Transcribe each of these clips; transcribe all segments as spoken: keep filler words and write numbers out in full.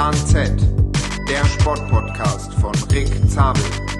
Plan Z, der Sportpodcast von Rick Zabel.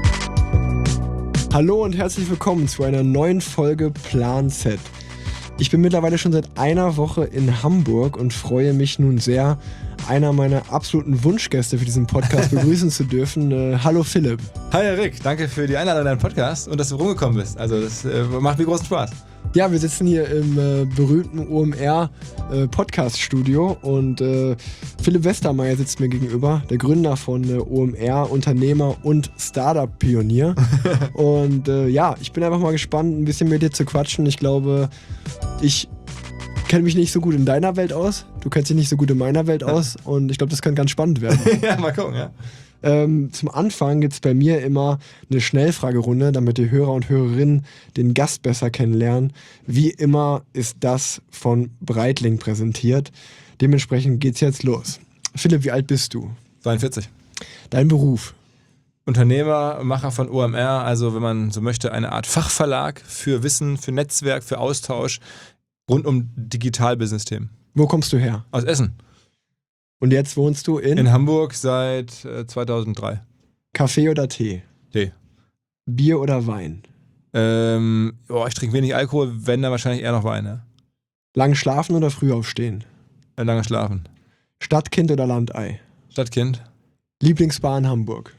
Hallo und herzlich willkommen zu einer neuen Folge Plan Z. Ich bin mittlerweile schon seit einer Woche in Hamburg und freue mich nun sehr, einer meiner absoluten Wunschgäste für diesen Podcast begrüßen zu dürfen. Äh, hallo Philipp. Hi Rick, danke für die Einladung in deinen Podcast und dass du rumgekommen bist. Also das äh, macht mir großen Spaß. Ja, wir sitzen hier im äh, berühmten O M R äh, Podcast Studio und äh, Philipp Westermeier sitzt mir gegenüber, der Gründer von äh, O M R, Unternehmer und Startup-Pionier. Und äh, ja, ich bin einfach mal gespannt, ein bisschen mit dir zu quatschen. Ich glaube, ich kenne mich nicht so gut in deiner Welt aus, du kennst dich nicht so gut in meiner Welt aus und ich glaube, das kann ganz spannend werden. Ja, mal gucken, ja. Ähm, zum Anfang gibt es bei mir immer eine Schnellfragerunde, damit die Hörer und Hörerinnen den Gast besser kennenlernen. Wie immer ist das von Breitling präsentiert. Dementsprechend geht's jetzt los. Philipp, wie alt bist du? zweiundvierzig. Dein Beruf? Unternehmer, Macher von O M R, also wenn man so möchte, eine Art Fachverlag für Wissen, für Netzwerk, für Austausch rund um Digital-Business-Themen. Wo kommst du her? Aus Essen. Und jetzt wohnst du in? In Hamburg seit äh, zweitausenddrei. Kaffee oder Tee? Tee. Bier oder Wein? Ähm, oh, ich trinke wenig Alkohol, wenn dann wahrscheinlich eher noch Wein. Ja. Lang schlafen oder früh aufstehen? Äh, lange schlafen. Stadtkind oder Landei? Stadtkind. Lieblingsbar in Hamburg?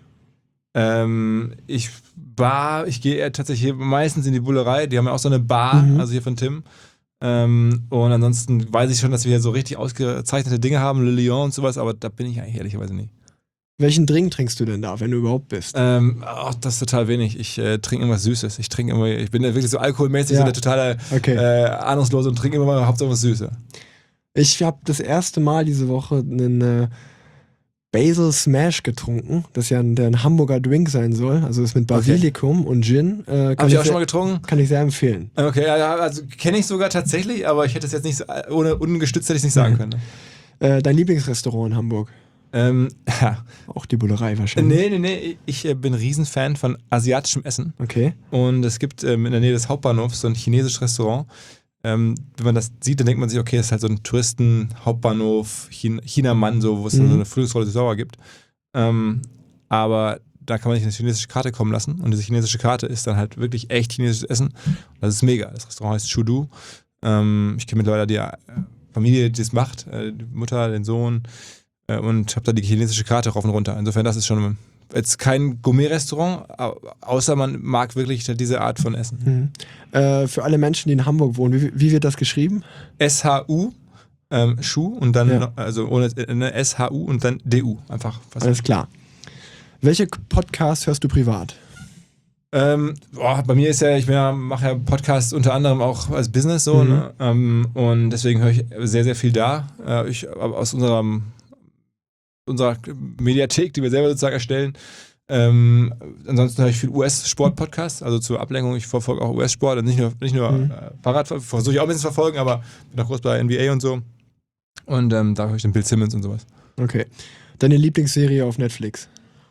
Ähm, ich Bar, ich gehe tatsächlich meistens in die Bullerei, die haben ja auch so eine Bar, Mhm. also hier von Tim. Ähm, und ansonsten weiß ich schon, dass wir hier so richtig ausgezeichnete Dinge haben, Le Lion und sowas, aber da bin ich eigentlich ehrlicherweise nie. Welchen Drink trinkst du denn da, wenn du überhaupt bist? Ähm, ach, das ist total wenig. Ich äh, trinke irgendwas Süßes. Ich trinke immer, ich bin ja wirklich so alkoholmäßig, Ja. so der totale Okay. äh, Ahnungslose und trinke immer mal hauptsächlich was Süßes. Ich habe das erste Mal diese Woche einen äh, Basil Smash getrunken, das ja ein, der ein Hamburger Drink sein soll. Also ist mit Basilikum und Gin. Äh, kann Habe ich auch sehr, schon mal getrunken? Kann ich sehr empfehlen. Okay, ja, ja, also kenne ich sogar tatsächlich, aber ich hätte es jetzt nicht, so, ohne ungestützt hätte ich es nicht sagen Mhm. können. Äh, dein Lieblingsrestaurant in Hamburg? Ähm, ja. Auch die Bullerei wahrscheinlich. Nee, nee, nee, ich äh, bin Riesenfan von asiatischem Essen. Okay. Und es gibt ähm, in der Nähe des Hauptbahnhofs so ein chinesisches Restaurant. Ähm, wenn man das sieht, dann denkt man sich, okay, das ist halt so ein Touristen-Hauptbahnhof, Chin- China-Mann, so, wo es Mhm. dann so eine Frühlingsrolle Sauer gibt. Ähm, aber da kann man sich eine chinesische Karte kommen lassen. Und diese chinesische Karte ist dann halt wirklich echt chinesisches Essen. Und das ist mega. Das Restaurant heißt Chudu. Ähm, ich kenne mittlerweile die äh, Familie, die das macht, äh, die Mutter, den Sohn. Äh, und habe da die chinesische Karte rauf und runter. Insofern, das ist schon jetzt kein Gourmet-Restaurant, au- außer man mag wirklich diese Art von Essen. Mhm. Äh, für alle Menschen, die in Hamburg wohnen, wie, wie wird das geschrieben? S H U, ähm, Schuh und dann, Ja. noch- also ohne äh, S H U und dann D U. Einfach. Was Alles klar. Welche Podcasts hörst du privat? Ähm, boah, bei mir ist ja, ich ja, mache ja Podcasts unter anderem auch als Business so, Mhm. ne? ähm, und deswegen höre ich sehr, sehr viel da. Äh, ich, aber aus unserer, unserer Mediathek, die wir selber sozusagen erstellen. Ähm, ansonsten höre ich viel U S-Sport-Podcasts, also zur Ablenkung. Ich verfolge auch U S-Sport und nicht nur, nicht nur Mhm. äh, Fahrrad, versuche ich auch ein bisschen zu verfolgen, aber bin auch groß bei N B A und so. Und ähm, da höre ich den Bill Simmons und sowas. Okay. Deine Lieblingsserie auf Netflix?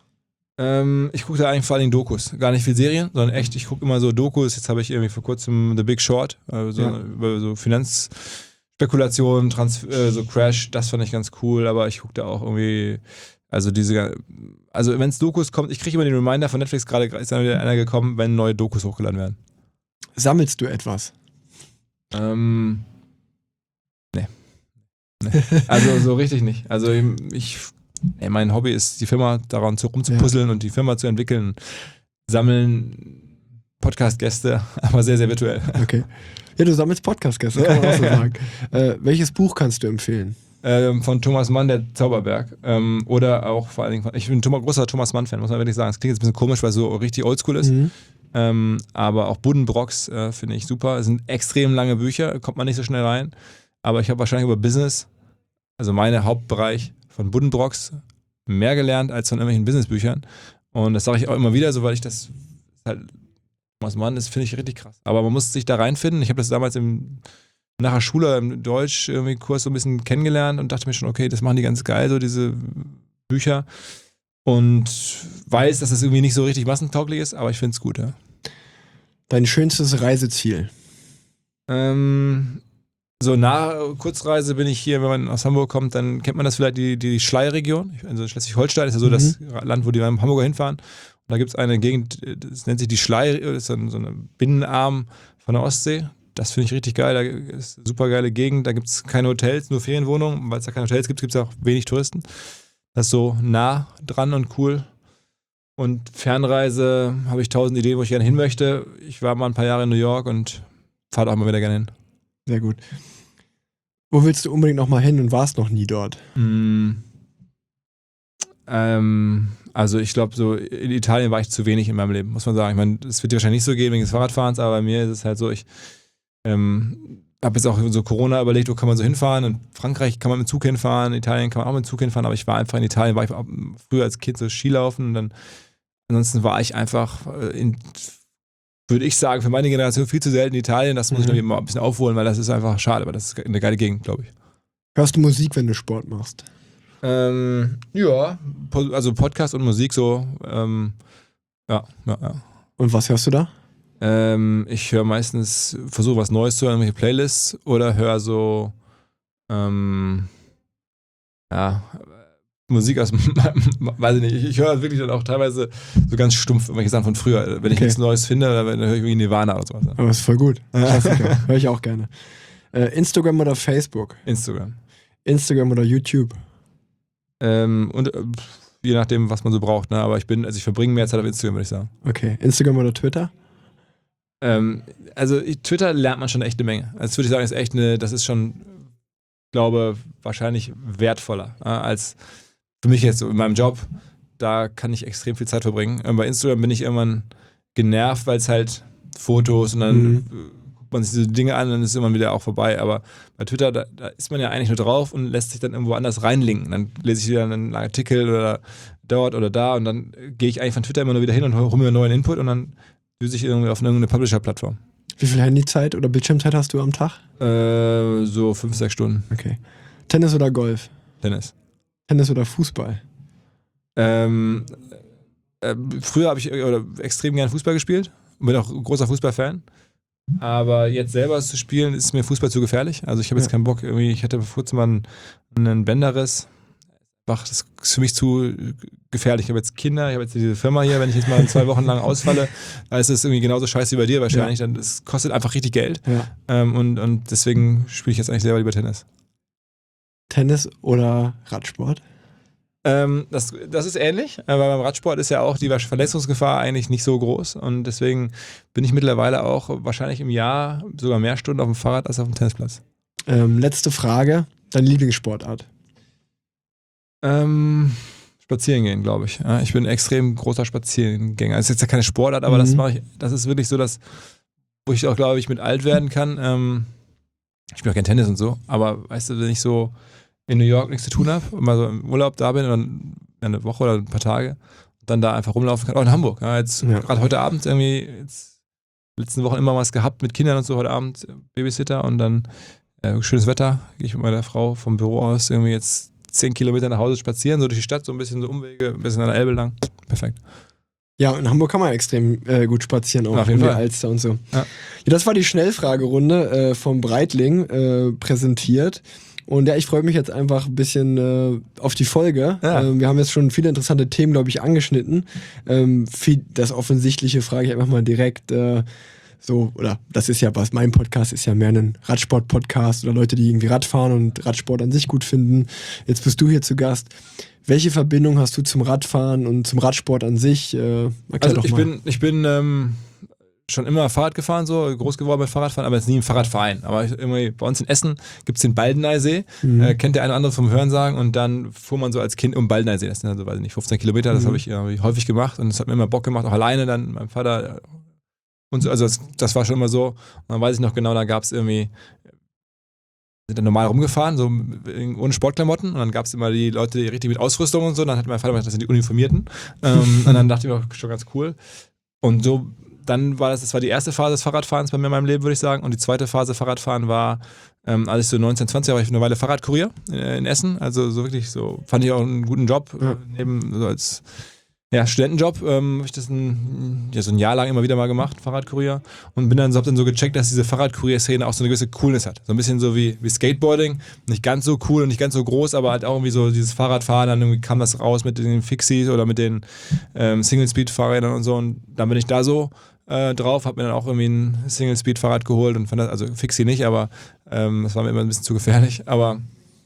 Ähm, ich gucke da eigentlich vor allen Dingen Dokus. Gar nicht viel Serien, sondern echt, ich gucke immer so Dokus. Jetzt habe ich irgendwie vor kurzem The Big Short, also Ja. über so Finanzspekulationen, Trans äh, so Crash, das fand ich ganz cool, aber ich gucke da auch irgendwie, also diese, also wenn es Dokus kommt, ich kriege immer den Reminder von Netflix, gerade ist dann wieder einer gekommen, wenn neue Dokus hochgeladen werden. Sammelst du etwas? Ähm, nee. nee. Also so richtig nicht. Also ich, ey, mein Hobby ist, die Firma daran zu, rumzupuzzeln Ja. und die Firma zu entwickeln, sammeln, Podcast-Gäste, aber sehr, sehr virtuell. Okay. Ja, du sammelst Podcast-Gäste, kann man auch so sagen. Äh, welches Buch kannst du empfehlen? Ähm, von Thomas Mann, der Zauberberg. Ähm, oder auch vor allen Dingen, von, ich bin ein Thomas, großer Thomas Mann-Fan, muss man wirklich sagen. Es klingt jetzt ein bisschen komisch, weil es so richtig oldschool ist. Mhm. Ähm, aber auch Buddenbrocks äh, finde ich super. Es sind extrem lange Bücher, kommt man nicht so schnell rein. Aber ich habe wahrscheinlich über Business, also mein Hauptbereich von Buddenbrocks, mehr gelernt als von irgendwelchen Businessbüchern. Und das sage ich auch immer wieder, so weil ich das halt, Thomas Mann ist, finde ich richtig krass. Aber man muss sich da reinfinden. Ich habe das damals im, nach der Schule im Deutsch irgendwie Kurs so ein bisschen kennengelernt und dachte mir schon, okay, das machen die ganz geil, so diese Bücher. Und weiß, dass das irgendwie nicht so richtig massentauglich ist, aber ich finde es gut, ja. Dein schönstes Reiseziel? Ähm, so nach Kurzreise bin ich hier, wenn man aus Hamburg kommt, dann kennt man das vielleicht, die, die Schlei-Region. Also Schleswig-Holstein ist ja so mhm. das Land, wo die beim Hamburger hinfahren. Und da gibt es eine Gegend, das nennt sich die Schlei, das ist so ein, so ein Binnenarm von der Ostsee. Das finde ich richtig geil, da ist eine super geile Gegend, da gibt es keine Hotels, nur Ferienwohnungen. Weil es da keine Hotels gibt, gibt es auch wenig Touristen. Das ist so nah dran und cool. Und Fernreise habe ich tausend Ideen, wo ich gerne hin möchte. Ich war mal ein paar Jahre in New York und fahre auch mal wieder gerne hin. Sehr gut. Wo willst du unbedingt noch mal hin und warst noch nie dort? Mm, ähm, also ich glaube, so in Italien war ich zu wenig in meinem Leben, muss man sagen. Ich meine, es wird dir wahrscheinlich nicht so gehen wegen des Fahrradfahrens, aber bei mir ist es halt so, ich ähm, habe jetzt auch so Corona überlegt, wo kann man so hinfahren. In Frankreich kann man mit dem Zug hinfahren, in Italien kann man auch mit dem Zug hinfahren, aber ich war einfach in Italien, war ich auch früher als Kind so Skilaufen und dann ansonsten war ich einfach in würde ich sagen, für meine Generation viel zu selten in Italien. Das muss mhm. ich noch mal ein bisschen aufholen, weil das ist einfach schade, aber das ist eine geile Gegend, glaube ich. Hörst du Musik, wenn du Sport machst? Ähm, ja, also Podcast und Musik so. Ähm, ja, ja, ja. Und was hörst du da? Ähm, ich höre meistens, versuche was Neues zu hören, irgendwelche Playlists oder höre so, ähm, ja, Musik aus, weiß ich nicht, ich, ich höre wirklich dann auch teilweise so ganz stumpf irgendwelche Sachen von früher, wenn ich okay. nichts Neues finde, oder dann höre ich irgendwie Nirvana oder sowas. Aber das ist voll gut. Klassiker. Höre ich auch gerne. Äh, Instagram oder Facebook? Instagram. Instagram oder YouTube? Ähm, und äh, je nachdem, was man so braucht, ne? Aber ich bin, also ich verbringe mehr Zeit auf Instagram, würde ich sagen. Okay. Instagram oder Twitter? Ähm, also Twitter lernt man schon echt eine Menge. Also das würde ich sagen, ist echt eine, das ist schon, glaube wahrscheinlich wertvoller äh, als für mich jetzt so in meinem Job, da kann ich extrem viel Zeit verbringen. Bei Instagram bin ich irgendwann genervt, weil es halt Fotos und dann mhm. guckt man sich diese Dinge an und dann ist es immer wieder auch vorbei. Aber bei Twitter, da, da ist man ja eigentlich nur drauf und lässt sich dann irgendwo anders reinlinken. Dann lese ich wieder einen Artikel oder dort oder da und dann gehe ich eigentlich von Twitter immer nur wieder hin und hole mir einen neuen Input und dann düse ich irgendwie auf irgendeine Publisher-Plattform. Wie viel Handyzeit oder Bildschirmzeit hast du am Tag? Äh, so fünf, sechs Stunden. Okay. Tennis oder Golf? Tennis. Tennis oder Fußball? Ähm, äh, früher habe ich oder extrem gerne Fußball gespielt und bin auch ein großer Fußballfan. Aber jetzt selber zu spielen, ist mir Fußball zu gefährlich. Also ich habe jetzt ja. keinen Bock, irgendwie, ich hatte vor kurzem mal einen, einen Bänderriss. Das ist für mich zu gefährlich. Ich habe jetzt Kinder, ich habe jetzt diese Firma hier, wenn ich jetzt mal zwei Wochen lang ausfalle, dann ist es irgendwie genauso scheiße wie bei dir wahrscheinlich. Ja. Dann das kostet einfach richtig Geld. Ja. Ähm, und, und deswegen spiele ich jetzt eigentlich selber lieber Tennis. Tennis oder Radsport? Ähm, das, das ist ähnlich, aber beim Radsport ist ja auch die Verletzungsgefahr eigentlich nicht so groß und deswegen bin ich mittlerweile auch wahrscheinlich im Jahr sogar mehr Stunden auf dem Fahrrad als auf dem Tennisplatz. Ähm, letzte Frage, deine Lieblingssportart? Ähm, spazieren gehen, glaube ich. Ja, ich bin ein extrem großer Spazierengänger. Das ist jetzt ja keine Sportart, aber mhm. das mache ich, das ist wirklich so, dass, wo ich auch, glaube ich, mit alt werden kann. Ähm, ich spiele auch kein Tennis und so, aber weißt du, wenn ich so in New York nichts zu tun habe und mal so im Urlaub da bin, dann eine Woche oder ein paar Tage und dann da einfach rumlaufen kann. Auch in Hamburg. Ja, jetzt ja. gerade heute Abend irgendwie, jetzt letzten Wochen immer was gehabt mit Kindern und so, heute Abend Babysitter und dann äh, schönes Wetter, gehe ich mit meiner Frau vom Büro aus irgendwie jetzt zehn Kilometer nach Hause spazieren, so durch die Stadt, so ein bisschen so Umwege, ein bisschen an der Elbe lang. Perfekt. Ja, in Hamburg kann man extrem äh, gut spazieren, auch auf jeden in Fall. der Alster und so. Ja. Ja, das war die Schnellfragerunde äh, vom Breitling äh, präsentiert. Und ja, ich freue mich jetzt einfach ein bisschen äh, auf die Folge. Ja. Ähm, wir haben jetzt schon viele interessante Themen, glaube ich, angeschnitten. Ähm, viel, das Offensichtliche frage ich einfach mal direkt äh, so, oder das ist ja was, mein Podcast ist ja mehr ein Radsport-Podcast oder Leute, die irgendwie Rad fahren und Radsport an sich gut finden. Jetzt bist du hier zu Gast. Welche Verbindung hast du zum Radfahren und zum Radsport an sich? Äh, also ich bin, ich bin ähm, schon immer Fahrrad gefahren, so groß geworden mit Fahrradfahren, aber jetzt nie im Fahrradverein. Aber ich, irgendwie bei uns in Essen gibt es den Baldeneysee, mhm. äh, kennt der eine oder andere vom Hörensagen und dann fuhr man so als Kind um Baldeneysee. Das sind dann so, weiß ich nicht, fünfzehn Kilometer, das mhm. habe ich äh, häufig gemacht und das hat mir immer Bock gemacht, auch alleine dann mit meinem Vater. Und so, also das, das war schon immer so. Und dann weiß ich noch genau, da gab es irgendwie, sind dann normal rumgefahren, so ohne Sportklamotten. Und dann gab es immer die Leute, die richtig mit Ausrüstung und so. Und dann hat mein Vater gesagt, das sind die Uniformierten. ähm, und dann dachte ich mir, schon ganz cool. Und so, dann war das, das war die erste Phase des Fahrradfahrens bei mir in meinem Leben, würde ich sagen. Und die zweite Phase Fahrradfahren war, ähm, als ich so neunzehn, zwanzig war, war ich eine Weile Fahrradkurier äh, in Essen. Also so wirklich so, fand ich auch einen guten Job. Ja. Äh, neben so als Ja, Studentenjob, ähm, habe ich das ein, ja, so ein Jahr lang immer wieder mal gemacht, Fahrradkurier. Und bin dann so, hab dann so gecheckt, dass diese Fahrradkurier-Szene auch so eine gewisse Coolness hat. So ein bisschen so wie, wie Skateboarding. Nicht ganz so cool und nicht ganz so groß, aber halt auch irgendwie so dieses Fahrradfahren. Dann irgendwie kam das raus mit den Fixies oder mit den ähm, Single-Speed-Fahrrädern und so. Und dann bin ich da so äh, drauf, hab mir dann auch irgendwie ein Single-Speed-Fahrrad geholt und fand das, also Fixie nicht, aber ähm, das war mir immer ein bisschen zu gefährlich. Aber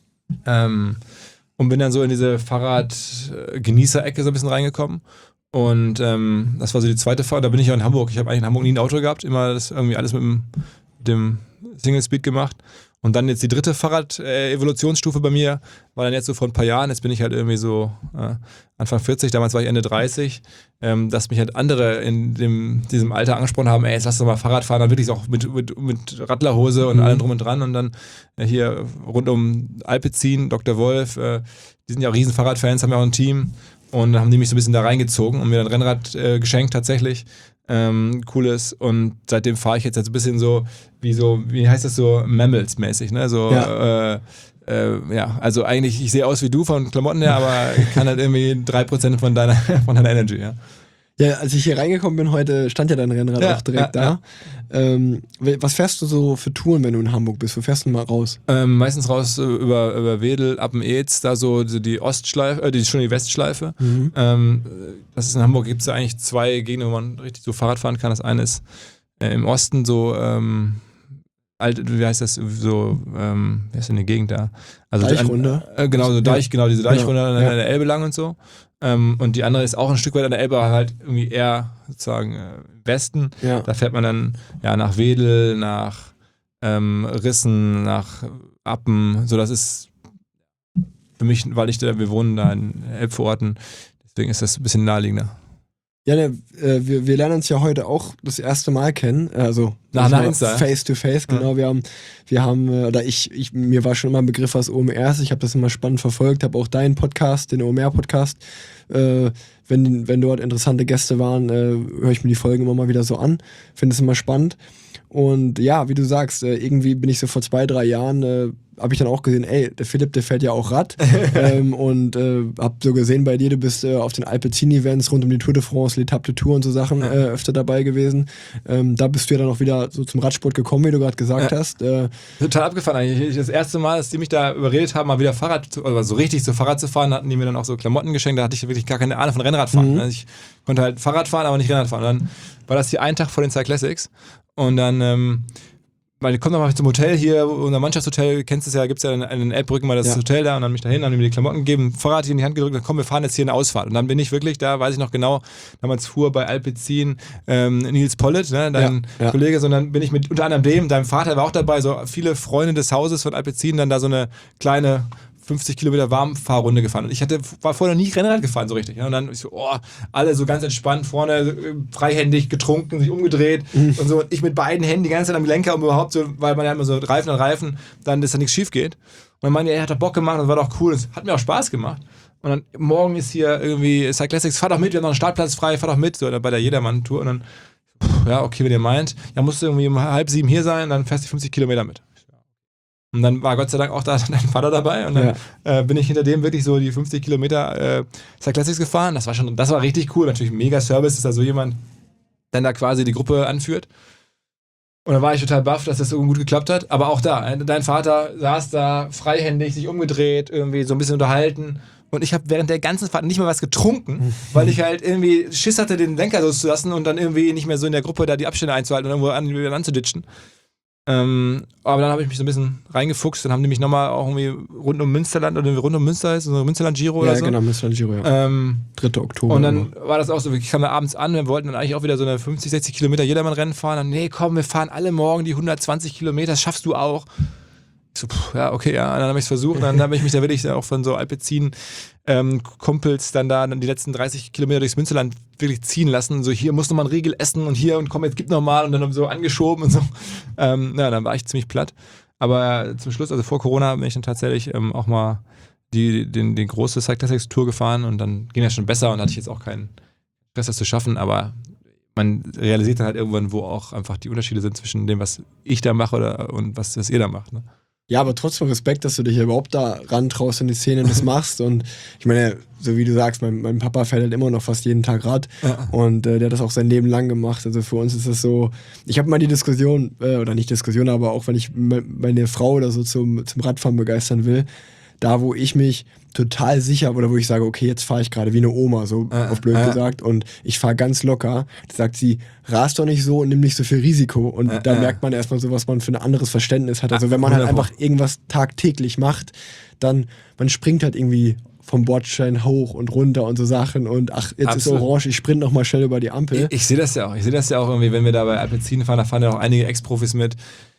ähm, und bin dann so in diese Fahrrad-Genießer-Ecke so ein bisschen reingekommen. Und ähm, das war so die zweite Fahrt. Da bin ich auch in Hamburg. Ich habe eigentlich in Hamburg nie ein Auto gehabt. Immer das irgendwie alles mit dem, mit dem Single Speed gemacht. Und dann jetzt die dritte Fahrrad-Evolutionsstufe bei mir war dann jetzt so vor ein paar Jahren. Jetzt bin ich halt irgendwie so äh, Anfang vierzig, damals war ich Ende dreißig, ähm, dass mich halt andere in dem, diesem Alter angesprochen haben, ey, jetzt lass doch mal Fahrrad fahren, dann wirklich auch mit, mit, mit Radlerhose und mhm. allem drum und dran. Und dann äh, hier rund um Alpecin, Doktor Wolf, äh, die sind ja auch riesen Fahrradfans, haben ja auch ein Team. Und dann haben die mich so ein bisschen da reingezogen und mir ein Rennrad äh, geschenkt tatsächlich. Ähm, cooles. Und seitdem fahre ich jetzt, jetzt ein bisschen so, wie so, wie heißt das so, Mammals-mäßig, ne? So, ja. Äh, äh, ja, also eigentlich, ich sehe aus wie du von Klamotten her, aber ich kann halt irgendwie drei Prozent von deiner, von deiner Energy, ja. Ja, als ich hier reingekommen bin heute, stand ja dein Rennrad ja, auch direkt ja, da. Ja. Ähm, was fährst du so für Touren, wenn du in Hamburg bist? Wo fährst du mal raus? Ähm, meistens raus über, über Wedel, Appen-Eetz, da so, so die Ostschleife, äh, die, schon die Westschleife. Mhm. Ähm, das ist in Hamburg, gibt es ja eigentlich zwei Gegenden, wo man richtig so Fahrrad fahren kann. Das eine ist äh, im Osten so, ähm, alt, wie heißt das, so, ähm, wie heißt denn die Gegend da? Also Deichrunde? An, äh, genau, so Deich, ja. genau, diese Deichrunde ja. an der Elbe lang und so. Ähm, und die andere ist auch ein Stück weit an der Elbe, halt irgendwie eher sozusagen äh, Westen. Ja. Da fährt man dann ja nach Wedel, nach ähm, Rissen, nach Appen. So, das ist für mich, weil ich da, wir wohnen da in Elbvororten, deswegen ist das ein bisschen naheliegender. Ja, ne, äh, wir, wir lernen uns ja heute auch das erste Mal kennen, also nach einer Insta. Face to Face, genau. Ja. Wir haben, wir haben, oder ich, ich, mir war schon immer ein Begriff, was O M R ist. Ich habe das immer spannend verfolgt, habe auch deinen Podcast, den O M R-Podcast. Äh, wenn, wenn dort interessante Gäste waren, äh, höre ich mir die Folgen immer mal wieder so an. Finde es immer spannend. Und ja, wie du sagst, äh, irgendwie bin ich so vor zwei, drei Jahren, äh, habe ich dann auch gesehen, ey, der Philipp, der fährt ja auch Rad. ähm, und äh, hab so gesehen bei dir, du bist äh, auf den Alpecin-Events rund um die Tour de France, l'Etape de Tour und so Sachen äh, öfter dabei gewesen. Ähm, da bist du ja dann auch wieder so zum Radsport gekommen, wie du gerade gesagt ja. hast. Äh, Total abgefahren eigentlich. Das erste Mal, dass die mich da überredet haben, mal wieder Fahrrad, zu, also so richtig so Fahrrad zu fahren, hatten die mir dann auch so Klamotten geschenkt, da hatte ich wirklich gar keine Ahnung von Rennradfahren. Mhm. Also ich konnte halt Fahrrad fahren, aber nicht Rennrad fahren. Und dann war das hier ein Tag vor den Cyclassics. Und dann, ähm, weil ich komme noch mal zum Hotel hier, unser Mannschaftshotel, kennst du es ja, gibt es ja in den Elbbrücken mal das ja. Hotel da und dann mich dahin, dann haben mir die Klamotten gegeben, Fahrrad hier in die Hand gedrückt, dann komm, wir fahren jetzt hier eine Ausfahrt. Und dann bin ich wirklich da, weiß ich noch genau, damals fuhr bei Alpecin ähm, Nils Pollitt, ne, dein ja, ja. Kollege, sondern bin ich mit unter anderem dem, deinem Vater war auch dabei, so viele Freunde des Hauses von Alpecin, dann da so eine kleine fünfzig Kilometer Warmfahrrunde gefahren. Und ich hatte, war vorher noch nie Rennrad gefahren, so richtig. Und dann ich so, oh, alle so ganz entspannt vorne, freihändig getrunken, sich umgedreht mhm. und so. Und ich mit beiden Händen die ganze Zeit am Lenker, um überhaupt so, weil man ja immer so Reifen an Reifen, dann, dass da nichts schief geht. Und dann meinte er, er hat da Bock gemacht, das war doch cool, das hat mir auch Spaß gemacht. Und dann, morgen ist hier irgendwie Cyclassics, fahr doch mit, wir haben noch einen Startplatz frei, fahr doch mit, so bei der Jedermann-Tour. Und dann, pff, ja, okay, wenn ihr meint, ja, musst du irgendwie um halb sieben hier sein, dann fährst du fünfzig Kilometer mit. Und dann war Gott sei Dank auch da dein Vater dabei und dann ja. äh, bin ich hinter dem wirklich so die fünfzig Kilometer äh, Cyclassics gefahren. Das war schon, das war richtig cool. Natürlich mega Service, dass da so jemand dann da quasi die Gruppe anführt. Und dann war ich total baff, dass das so gut geklappt hat. Aber auch da, dein Vater saß da freihändig, sich umgedreht, irgendwie so ein bisschen unterhalten. Und ich habe während der ganzen Fahrt nicht mal was getrunken, weil ich halt irgendwie Schiss hatte, den Lenker loszulassen und dann irgendwie nicht mehr so in der Gruppe da die Abstände einzuhalten und irgendwo an, anzuditschen. Ähm, aber dann habe ich mich so ein bisschen reingefuchst, dann haben die mich nochmal auch irgendwie rund um Münsterland, oder rund um Münster ist, so Münsterland-Giro ja, oder so. Ja, genau, Münsterland-Giro, ja. Ähm, dritter Oktober. Und dann immer. war das auch so, ich kam da abends an, wir wollten dann eigentlich auch wieder so eine fünfzig, sechzig Kilometer Jedermann-Rennen fahren. Dann, nee, komm, wir fahren alle morgen die hundertzwanzig Kilometer, das schaffst du auch. Ich so, pff, ja, okay, ja, und dann habe ich es versucht, dann habe ich mich da wirklich auch von so Alpecin ähm, Kumpels dann da dann die letzten dreißig Kilometer durchs Münsterland wirklich ziehen lassen, so hier muss noch mal ein Riegel essen und hier und komm, jetzt gib noch mal und dann so angeschoben und so. Ähm, ja, dann war ich ziemlich platt. Aber zum Schluss, also vor Corona, bin ich dann tatsächlich ähm, auch mal die, den, die große Cyclassics Tour gefahren und dann ging das schon besser und hatte ich jetzt auch keinen Stress, das zu schaffen, aber man realisiert dann halt irgendwann, wo auch einfach die Unterschiede sind zwischen dem, was ich da mache oder, und was das ihr da macht. Ne? Ja, aber trotzdem Respekt, dass du dich überhaupt da rantraust in die Szene und das machst. Und ich meine, so wie du sagst, mein, mein Papa fährt halt immer noch fast jeden Tag Rad. Ja. Und äh, der hat das auch sein Leben lang gemacht. Also für uns ist das so, ich habe mal die Diskussion, äh, oder nicht Diskussion, aber auch wenn ich me- meine Frau oder so zum, zum Radfahren begeistern will, da wo ich mich total sicher, oder wo ich sage, okay, jetzt fahre ich gerade wie eine Oma, so äh, auf blöd äh. gesagt, und ich fahre ganz locker, da sagt sie, rast doch nicht so und nimm nicht so viel Risiko. Und äh, da äh. merkt man erstmal so, was man für ein anderes Verständnis hat. Also wenn man halt einfach irgendwas tagtäglich macht, dann, man springt halt irgendwie vom Bordstein hoch und runter und so Sachen und ach, jetzt Absolut. Ist orange, ich sprint noch mal schnell über die Ampel. Ich, ich sehe das ja auch, ich sehe das ja auch irgendwie, wenn wir da bei Alpecin fahren, da fahren ja auch einige Ex-Profis mit,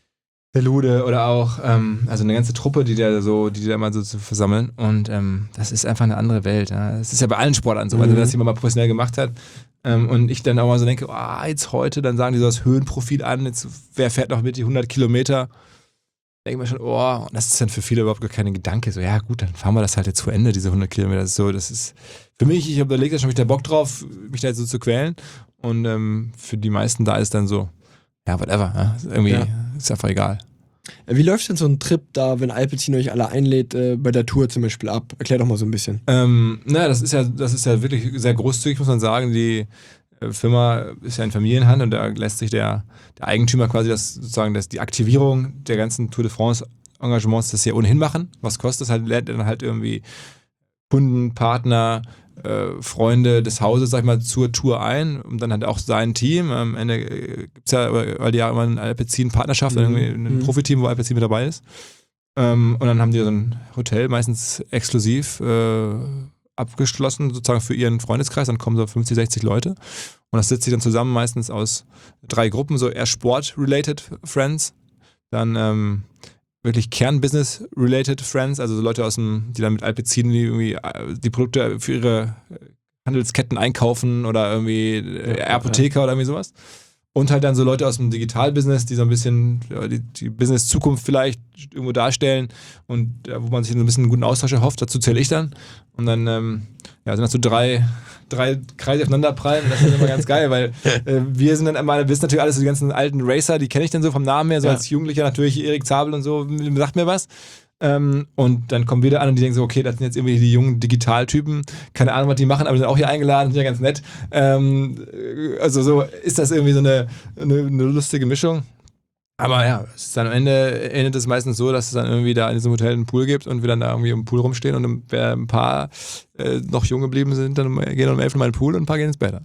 der Lude oder auch, ähm, also eine ganze Truppe, die da so, die da mal so zu versammeln. Und ähm, das ist einfach eine andere Welt. Ja. Das ist ja bei allen Sportarten so, mhm. also wenn das jemand mal professionell gemacht hat. Ähm, und ich dann auch mal so denke, oh, jetzt heute, dann sagen die so das Höhenprofil an, jetzt, wer fährt noch mit die hundert Kilometer? Denke ich mir schon, oh, und das ist dann für viele überhaupt gar kein Gedanke. So, ja gut, dann fahren wir das halt jetzt zu Ende, diese hundert Kilometer. Das ist so, das ist für mich, ich habe überlegt, da schon hab ich da Bock drauf, mich da jetzt so zu quälen. Und ähm, für die meisten da ist dann so, ja, whatever. Ja. Irgendwie ja. Ist einfach egal. Wie läuft denn so ein Trip da, wenn Alpecin euch alle einlädt, äh, bei der Tour zum Beispiel ab? Erklär doch mal so ein bisschen. Ähm, naja, das ist ja, das ist ja wirklich sehr großzügig, muss man sagen. Die äh, Firma ist ja in Familienhand und da lässt sich der, der Eigentümer quasi das sozusagen das, die Aktivierung der ganzen Tour de France Engagements das ja ohnehin machen. Was kostet das halt? Lädt dann halt irgendwie Kunden, Partner, Äh, Freunde des Hauses, sag ich mal, zur Tour ein und dann hat auch sein Team. Am Ende äh, gibt es ja weil die ja immer eine Alpecin-Partnerschaft, mhm. irgendwie ein mhm. Profiteam, wo Alpecin mit dabei ist. Ähm, und dann haben die so ein Hotel, meistens exklusiv, äh, abgeschlossen, sozusagen für ihren Freundeskreis. Dann kommen so fünfzig, sechzig Leute. Und das setzt sich dann zusammen, meistens aus drei Gruppen, so eher Sport-related Friends. Dann ähm, wirklich Kern-Business-related Friends, also so Leute aus dem, die dann mit Alpecin die irgendwie die Produkte für ihre Handelsketten einkaufen oder irgendwie ja, Apotheker ja. oder irgendwie sowas. Und halt dann so Leute aus dem Digital-Business, die so ein bisschen ja, die, die Business-Zukunft vielleicht irgendwo darstellen und ja, wo man sich so ein bisschen einen guten Austausch erhofft. Dazu zähle ich dann. Und dann ähm, ja, sind das so drei, drei Kreise aufeinander prallen. Und das ist immer ganz geil, weil äh, wir sind dann immer, wir wissen natürlich alles, so die ganzen alten Racer, die kenne ich dann so vom Namen her, so ja. als Jugendlicher natürlich Erik Zabel und so, sagt mir was. Ähm, und dann kommen wir da an und die denken so, okay, das sind jetzt irgendwie die jungen Digitaltypen, keine Ahnung, was die machen, aber die sind auch hier eingeladen, sind ja ganz nett. Ähm, also so ist das irgendwie so eine, eine, eine lustige Mischung. Aber ja, es ist dann am Ende endet es meistens so, dass es dann irgendwie da in diesem Hotel einen Pool gibt und wir dann da irgendwie im Pool rumstehen und wer ein paar äh, noch jung geblieben sind, dann gehen um elf in meinen Pool und ein paar gehen ins Bett.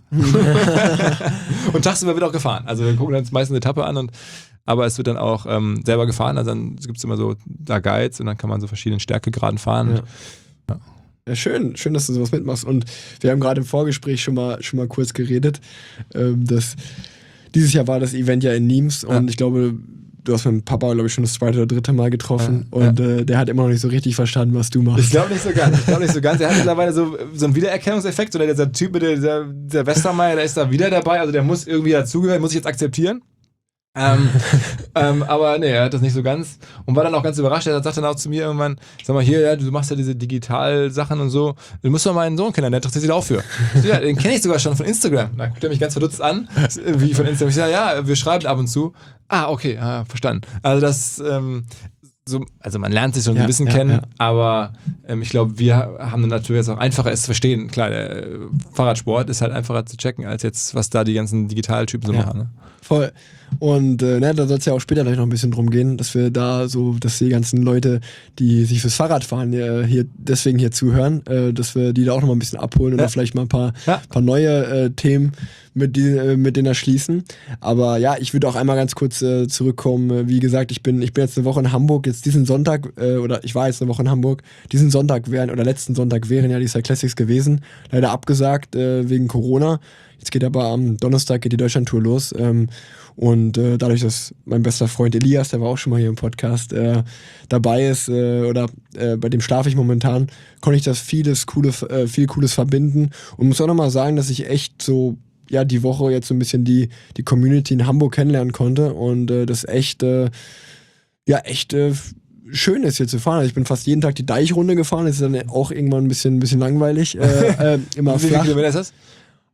Und tagsüber wird auch gefahren. Also wir gucken uns meistens eine Etappe an und aber es wird dann auch ähm, selber gefahren, also dann gibt es immer so da Guides und dann kann man so verschiedene Stärkegraden fahren. Ja. Und, ja. Ja, schön, schön, dass du sowas mitmachst. Und wir haben gerade im Vorgespräch schon mal, schon mal kurz geredet, ähm, dass dieses Jahr war das Event ja in Nimes und ja. ich glaube, du hast meinen Papa, glaube ich, schon das zweite oder dritte Mal getroffen ja, und ja. Äh, der hat immer noch nicht so richtig verstanden, was du machst. Ich glaube nicht so ganz. Ich glaube nicht so ganz. Er hat mittlerweile so, so einen Wiedererkennungseffekt oder dieser Typ mit der, der, der Westermeier, der ist da wieder dabei, also der muss irgendwie dazugehören, muss ich jetzt akzeptieren. ähm, ähm, aber nee, er hat das nicht so ganz und war dann auch ganz überrascht. Er sagt dann auch zu mir irgendwann, sag mal hier, ja, du machst ja diese Digital-Sachen und so, du musst doch meinen Sohn kennen, der interessiert sich da auch für. So, ja, den kenne ich sogar schon von Instagram. Da guckt er mich ganz verdutzt an, wie von Instagram. Ich sage, ja, wir schreiben ab und zu. Ah, okay, ah, verstanden. Also das, ähm, so, also man lernt sich schon ja, ein bisschen ja, kennen, ja. aber ähm, ich glaube, wir haben dann natürlich jetzt auch einfacher es zu verstehen. Klar, der äh, Fahrradsport ist halt einfacher zu checken, als jetzt, was da die ganzen Digitaltypen so ja. machen. Ne? Voll. Und äh, ne, da soll es ja auch später gleich noch ein bisschen drum gehen, dass wir da so, dass die ganzen Leute, die sich fürs Fahrrad fahren, äh, hier deswegen hier zuhören, äh, dass wir die da auch noch mal ein bisschen abholen und ja. da vielleicht mal ein paar, ja. paar neue äh, Themen mit, die, äh, mit denen erschließen. Aber ja, ich würde auch einmal ganz kurz äh, zurückkommen. Wie gesagt, ich bin, ich bin jetzt eine Woche in Hamburg, jetzt diesen Sonntag, äh, oder ich war jetzt eine Woche in Hamburg, diesen Sonntag wären, oder letzten Sonntag wären ja die Cyclassics gewesen, leider abgesagt äh, wegen Corona. Jetzt geht aber am Donnerstag geht die Deutschlandtour los. Ähm, und äh, dadurch, dass mein bester Freund Elias, der war auch schon mal hier im Podcast, äh, dabei ist äh, oder äh, bei dem schlafe ich momentan, konnte ich das vieles Cooles, äh, viel Cooles verbinden und muss auch nochmal sagen, dass ich echt so ja die Woche jetzt so ein bisschen die, die Community in Hamburg kennenlernen konnte und äh, das echt äh, ja echt äh, schön ist hier zu fahren. Also ich bin fast jeden Tag die Deichrunde gefahren, das ist dann auch irgendwann ein bisschen, ein bisschen langweilig. Äh, äh, immer Wie viele Kilometer ist das?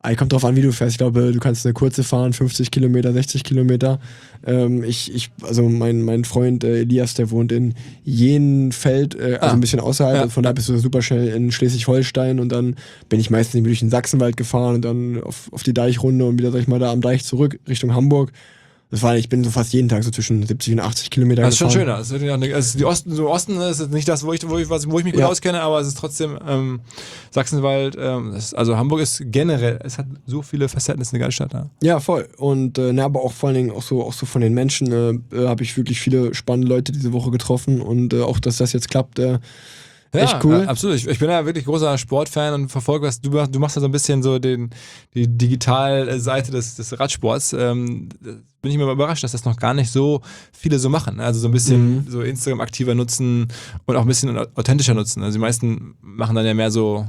Ah, kommt drauf an, wie du fährst. Ich glaube, du kannst eine kurze fahren, fünfzig Kilometer, sechzig Kilometer. Ähm, ich, ich, also mein, mein Freund äh, Elias, der wohnt in Jenfeld, äh, also Ah, ein bisschen außerhalb. ja. Also von da bist du super schnell in Schleswig-Holstein und dann bin ich meistens irgendwie durch den Sachsenwald gefahren und dann auf, auf die Deichrunde und wieder, sag ich mal, da am Deich zurück Richtung Hamburg. Das war, ich bin so fast jeden Tag so zwischen siebzig und achtzig Kilometer Das ist schon gefahren. schöner. Das ist ja eine, also die Osten, so Osten ist jetzt nicht das, wo ich, wo ich, was, wo ich mich gut Ja. auskenne, aber es ist trotzdem ähm, Sachsenwald. Ähm, das ist, also Hamburg ist generell, es hat so viele Facetten, es ist eine geile Stadt. Ja. Ja, voll. Und äh, na, aber auch vor allen Dingen auch so, auch so von den Menschen äh, äh, habe ich wirklich viele spannende Leute diese Woche getroffen und äh, auch, dass das jetzt klappt, äh, echt cool. Ja, absolut. Ich, ich bin ja wirklich großer Sportfan und verfolge was. Du, machst- du machst ja so ein bisschen so den, die Digitalseite des, des Radsports. Ähm, bin ich immer überrascht, dass das noch gar nicht so viele so machen. Also so ein bisschen Mhm. so Instagram aktiver nutzen und auch ein bisschen authentischer nutzen. Also die meisten machen dann ja mehr so,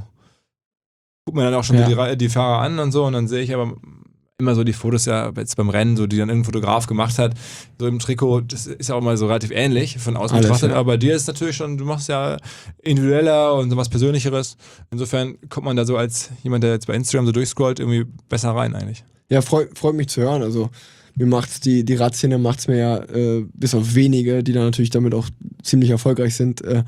guckt mir dann auch schon Ja. so die, Ra- die Fahrer an und so und dann sehe ich aber immer so die Fotos ja jetzt beim Rennen, so die dann irgendein Fotograf gemacht hat, so im Trikot, das ist ja auch mal so relativ ähnlich von außen Alles, betrachtet, ja. aber bei dir ist natürlich schon, du machst ja individueller und so was Persönlicheres. Insofern kommt man da so als jemand, der jetzt bei Instagram so durchscrollt, irgendwie besser rein eigentlich. Ja, freut, freut mich zu hören. Also mir macht's die, die Radszene macht's mir ja, äh, bis auf wenige, die da natürlich damit auch ziemlich erfolgreich sind, äh,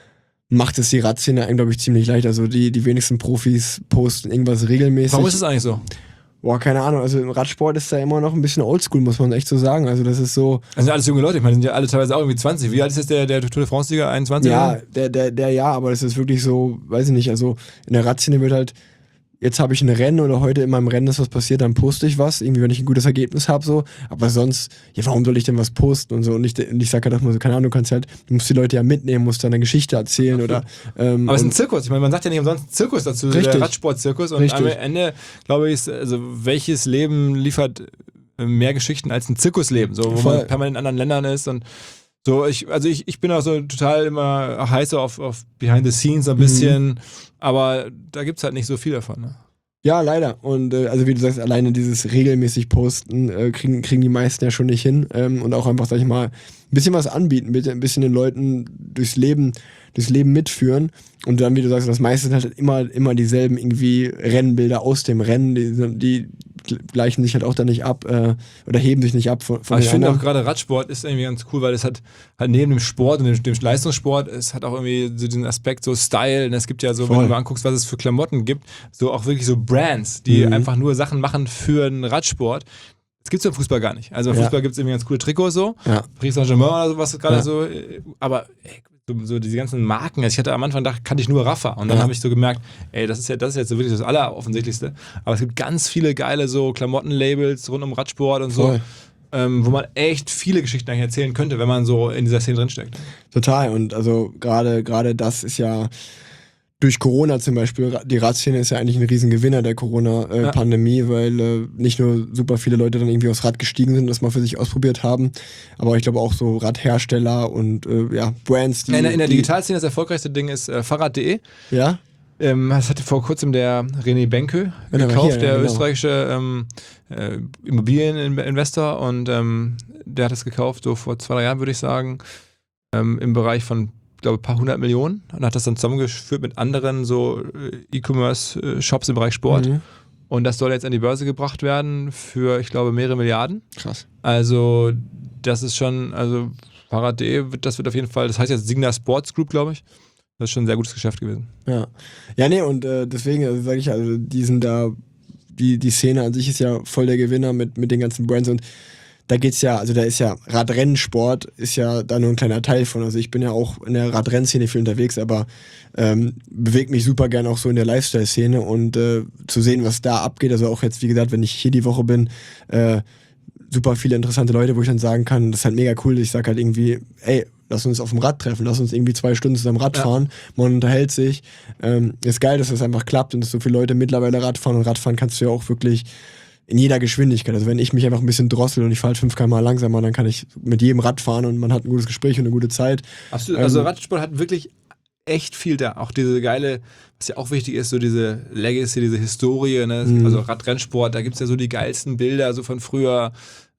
macht es die Radszene einem, glaube ich, ziemlich leicht. Also die, die wenigsten Profis posten irgendwas regelmäßig. Warum ist es eigentlich so? Boah, keine Ahnung. Also im Radsport ist da immer noch ein bisschen oldschool, muss man echt so sagen. Also das ist so, Das sind alles junge Leute, ich meine, die sind ja alle teilweise auch irgendwie zwanzig. Wie alt ist jetzt der, der Tour de France-Sieger? einundzwanzig? ja, oder? der, der, der ja, aber das ist wirklich so, weiß ich nicht, also in der Radszene wird halt, jetzt habe ich ein Rennen oder heute in meinem Rennen ist was passiert, dann poste ich was, irgendwie, wenn ich ein gutes Ergebnis habe, so, aber sonst, ja, warum soll ich denn was posten und so, und ich, und ich sage halt auch mal so, keine Ahnung, du kannst halt, du musst die Leute ja mitnehmen, musst dann eine Geschichte erzählen oder, ähm, Aber es ist ein und- Zirkus. Ich meine, man sagt ja nicht umsonst Zirkus dazu, Richtig. der Radsport-Zirkus. Und Richtig. am Ende, glaube ich, ist, also welches Leben liefert äh, mehr Geschichten als ein Zirkusleben, so, wo Voll. man permanent in anderen Ländern ist und so. Ich, also ich, ich bin auch so total immer heiß auf, auf Behind the Scenes ein bisschen, aber da gibt es halt nicht so viel davon. Ne? Ja, leider. Und äh, also wie du sagst, alleine dieses regelmäßig Posten äh, kriegen, kriegen die meisten ja schon nicht hin. Ähm, und auch einfach, sag ich mal, ein bisschen was anbieten, bitte ein bisschen den Leuten durchs Leben, durchs Leben mitführen. Und dann, wie du sagst, das meiste sind halt immer, immer dieselben irgendwie Rennbilder aus dem Rennen, die, die gleichen sich halt auch dann nicht ab äh, oder heben sich nicht ab von, von Aber ich den finde auch anderen. gerade Radsport ist irgendwie ganz cool, weil es hat halt neben dem Sport und dem, dem Leistungssport, es hat auch irgendwie so diesen Aspekt so Style. Und es gibt ja so, Voll. wenn du mal anguckst, was es für Klamotten gibt, so auch wirklich so Brands, die Mhm. einfach nur Sachen machen für den Radsport. Das gibt es im Fußball gar nicht. Also im Ja. Fußball gibt es irgendwie ganz coole Trikots so. Ja. Paris Saint-Germain oder sowas gerade Ja. so. äh, Aber ey, so, so diese ganzen Marken. Also ich hatte am Anfang gedacht, kannte ich nur Rafa. Und dann Ja. habe ich so gemerkt, ey, das ist ja das ist jetzt so wirklich das Alleroffensichtlichste. Aber es gibt ganz viele geile so Klamottenlabels rund um Radsport und so. Voll. Ähm, wo man echt viele Geschichten eigentlich erzählen könnte, wenn man so in dieser Szene drinsteckt. Total. Und also gerade gerade das ist ja durch Corona zum Beispiel, die Radszene ist ja eigentlich ein Riesengewinner der Corona-Pandemie, Ja. weil äh, nicht nur super viele Leute dann irgendwie aufs Rad gestiegen sind und das mal für sich ausprobiert haben, aber ich glaube auch so Radhersteller und äh, ja, Brands, die... in, der, in der die, Digitalszene das erfolgreichste Ding ist äh, Fahrrad punkt de. Ja? Ähm, das hatte vor kurzem der René Benke Ja, der war gekauft, hier, der ja, genau. österreichische ähm, äh, Immobilieninvestor, und ähm, der hat es gekauft, so vor zwei, drei Jahren würde ich sagen, ähm, im Bereich von, ich glaube, ein paar hundert Millionen, und hat das dann zusammengeführt mit anderen so äh, E-Commerce-Shops im Bereich Sport. Mhm. Und das soll jetzt an die Börse gebracht werden für, ich glaube, mehrere Milliarden. Krass. Also, das ist schon, also Fahrrad punkt de, wird- das wird auf jeden Fall, das heißt jetzt Signa Sports Group, glaube ich. Das ist schon ein sehr gutes Geschäft gewesen. Ja. Ja, nee, und äh, deswegen also sage ich, also die sind da, die, die Szene an sich ist ja voll der Gewinner mit, mit den ganzen Brands und da geht's ja, also da ist ja Radrennsport ist ja da nur ein kleiner Teil von. Also ich bin ja auch in der Radrennszene viel unterwegs, aber ähm, bewege mich super gern auch so in der Lifestyle-Szene und äh, zu sehen, was da abgeht. Also auch jetzt, wie gesagt, wenn ich hier die Woche bin, äh, super viele interessante Leute, wo ich dann sagen kann, das ist halt mega cool. Ich sag halt irgendwie, ey, lass uns auf dem Rad treffen, lass uns irgendwie zwei Stunden zusammen Rad Ja. fahren, man unterhält sich. Ähm, ist geil, dass das einfach klappt und dass so viele Leute mittlerweile Rad fahren, und Radfahren kannst du ja auch wirklich in jeder Geschwindigkeit. Also wenn ich mich einfach ein bisschen drossel und ich fahre halt fünf Kilometer pro Stunde langsamer, dann kann ich mit jedem Rad fahren und man hat ein gutes Gespräch und eine gute Zeit. Absolut. Also Ähm, Radsport hat wirklich echt viel da. Auch diese geile, was ja auch wichtig ist, so diese Legacy, diese Historie, ne? Mhm. Also Radrennsport, da gibt es ja so die geilsten Bilder so von früher.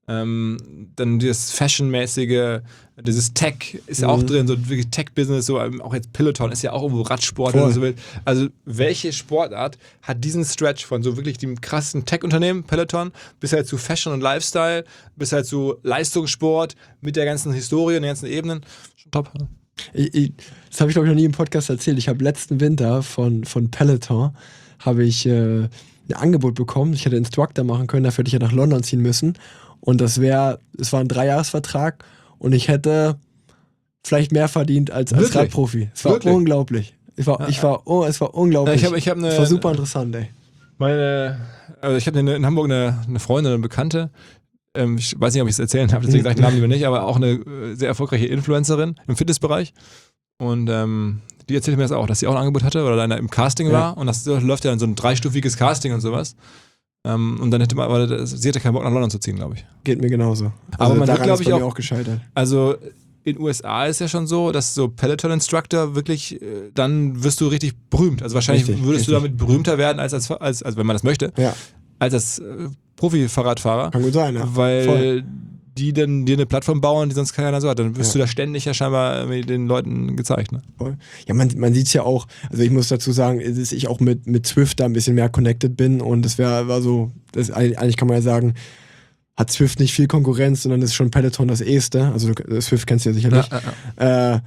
Ähm, dann das Fashion-mäßige, dieses Tech ist ja Mhm. auch drin, so wirklich Tech-Business, so ähm, auch jetzt Peloton ist ja auch irgendwo Radsport Voll. oder so. Also welche Sportart hat diesen Stretch von so wirklich dem krassen Tech-Unternehmen, Peloton, bis halt zu Fashion und Lifestyle, bis halt zu Leistungssport mit der ganzen Historie und den ganzen Ebenen? Schon top. Ne? Ich, ich, das habe ich, glaube ich, noch nie im Podcast erzählt. Ich habe letzten Winter von, von Peloton habe ich äh, ein Angebot bekommen. Ich hätte Instructor machen können, dafür hätte ich ja nach London ziehen müssen. Und das wäre, es war ein Dreijahresvertrag und ich hätte vielleicht mehr verdient als, als Wirklich? Radprofi. Es war Wirklich? unglaublich. Ich war, ich war, oh, es war unglaublich. Ich hab- ich hab ne- es war super interessant, ey. Meine, also ich habe in Hamburg eine, eine Freundin, eine Bekannte, ähm, ich weiß nicht, ob ich es erzählen habe, deswegen sage ich den Namen lieber nicht, aber auch eine äh, sehr erfolgreiche Influencerin im Fitnessbereich. Und ähm, die erzählte mir das auch, dass sie auch ein Angebot hatte oder da im Casting Ja. war und das läuft ja dann so ein dreistufiges Casting und sowas. Ähm, und dann hätte man, aber das, sie hatte keinen Bock nach London zu ziehen, glaube ich. Geht mir genauso. Aber man wird, daran glaub ist ich, bei mir auch- auch gescheitert. Also in den U S A ist ja schon so, dass so Peloton-Instructor wirklich, äh, dann wirst du richtig berühmt. Also wahrscheinlich Richtig, würdest du richtig. damit berühmter werden, als, als, als, als wenn man das möchte, Ja, als als äh, Profi-Fahrradfahrer. kann gut sein, ja. Weil Voll. die dann dir eine Plattform bauen, die sonst keiner so hat. Dann wirst Ja. du da ständig ja scheinbar irgendwie den Leuten gezeigt. Ne? Voll. Ja, man, man sieht es ja auch, also ich muss dazu sagen, dass ich auch mit, mit Zwift da ein bisschen mehr connected bin und das wäre war so, das, eigentlich kann man ja sagen, hat Zwift nicht viel Konkurrenz, sondern ist schon Peloton das Eheste. Also du- Zwift kennst du ja sicherlich. Äh,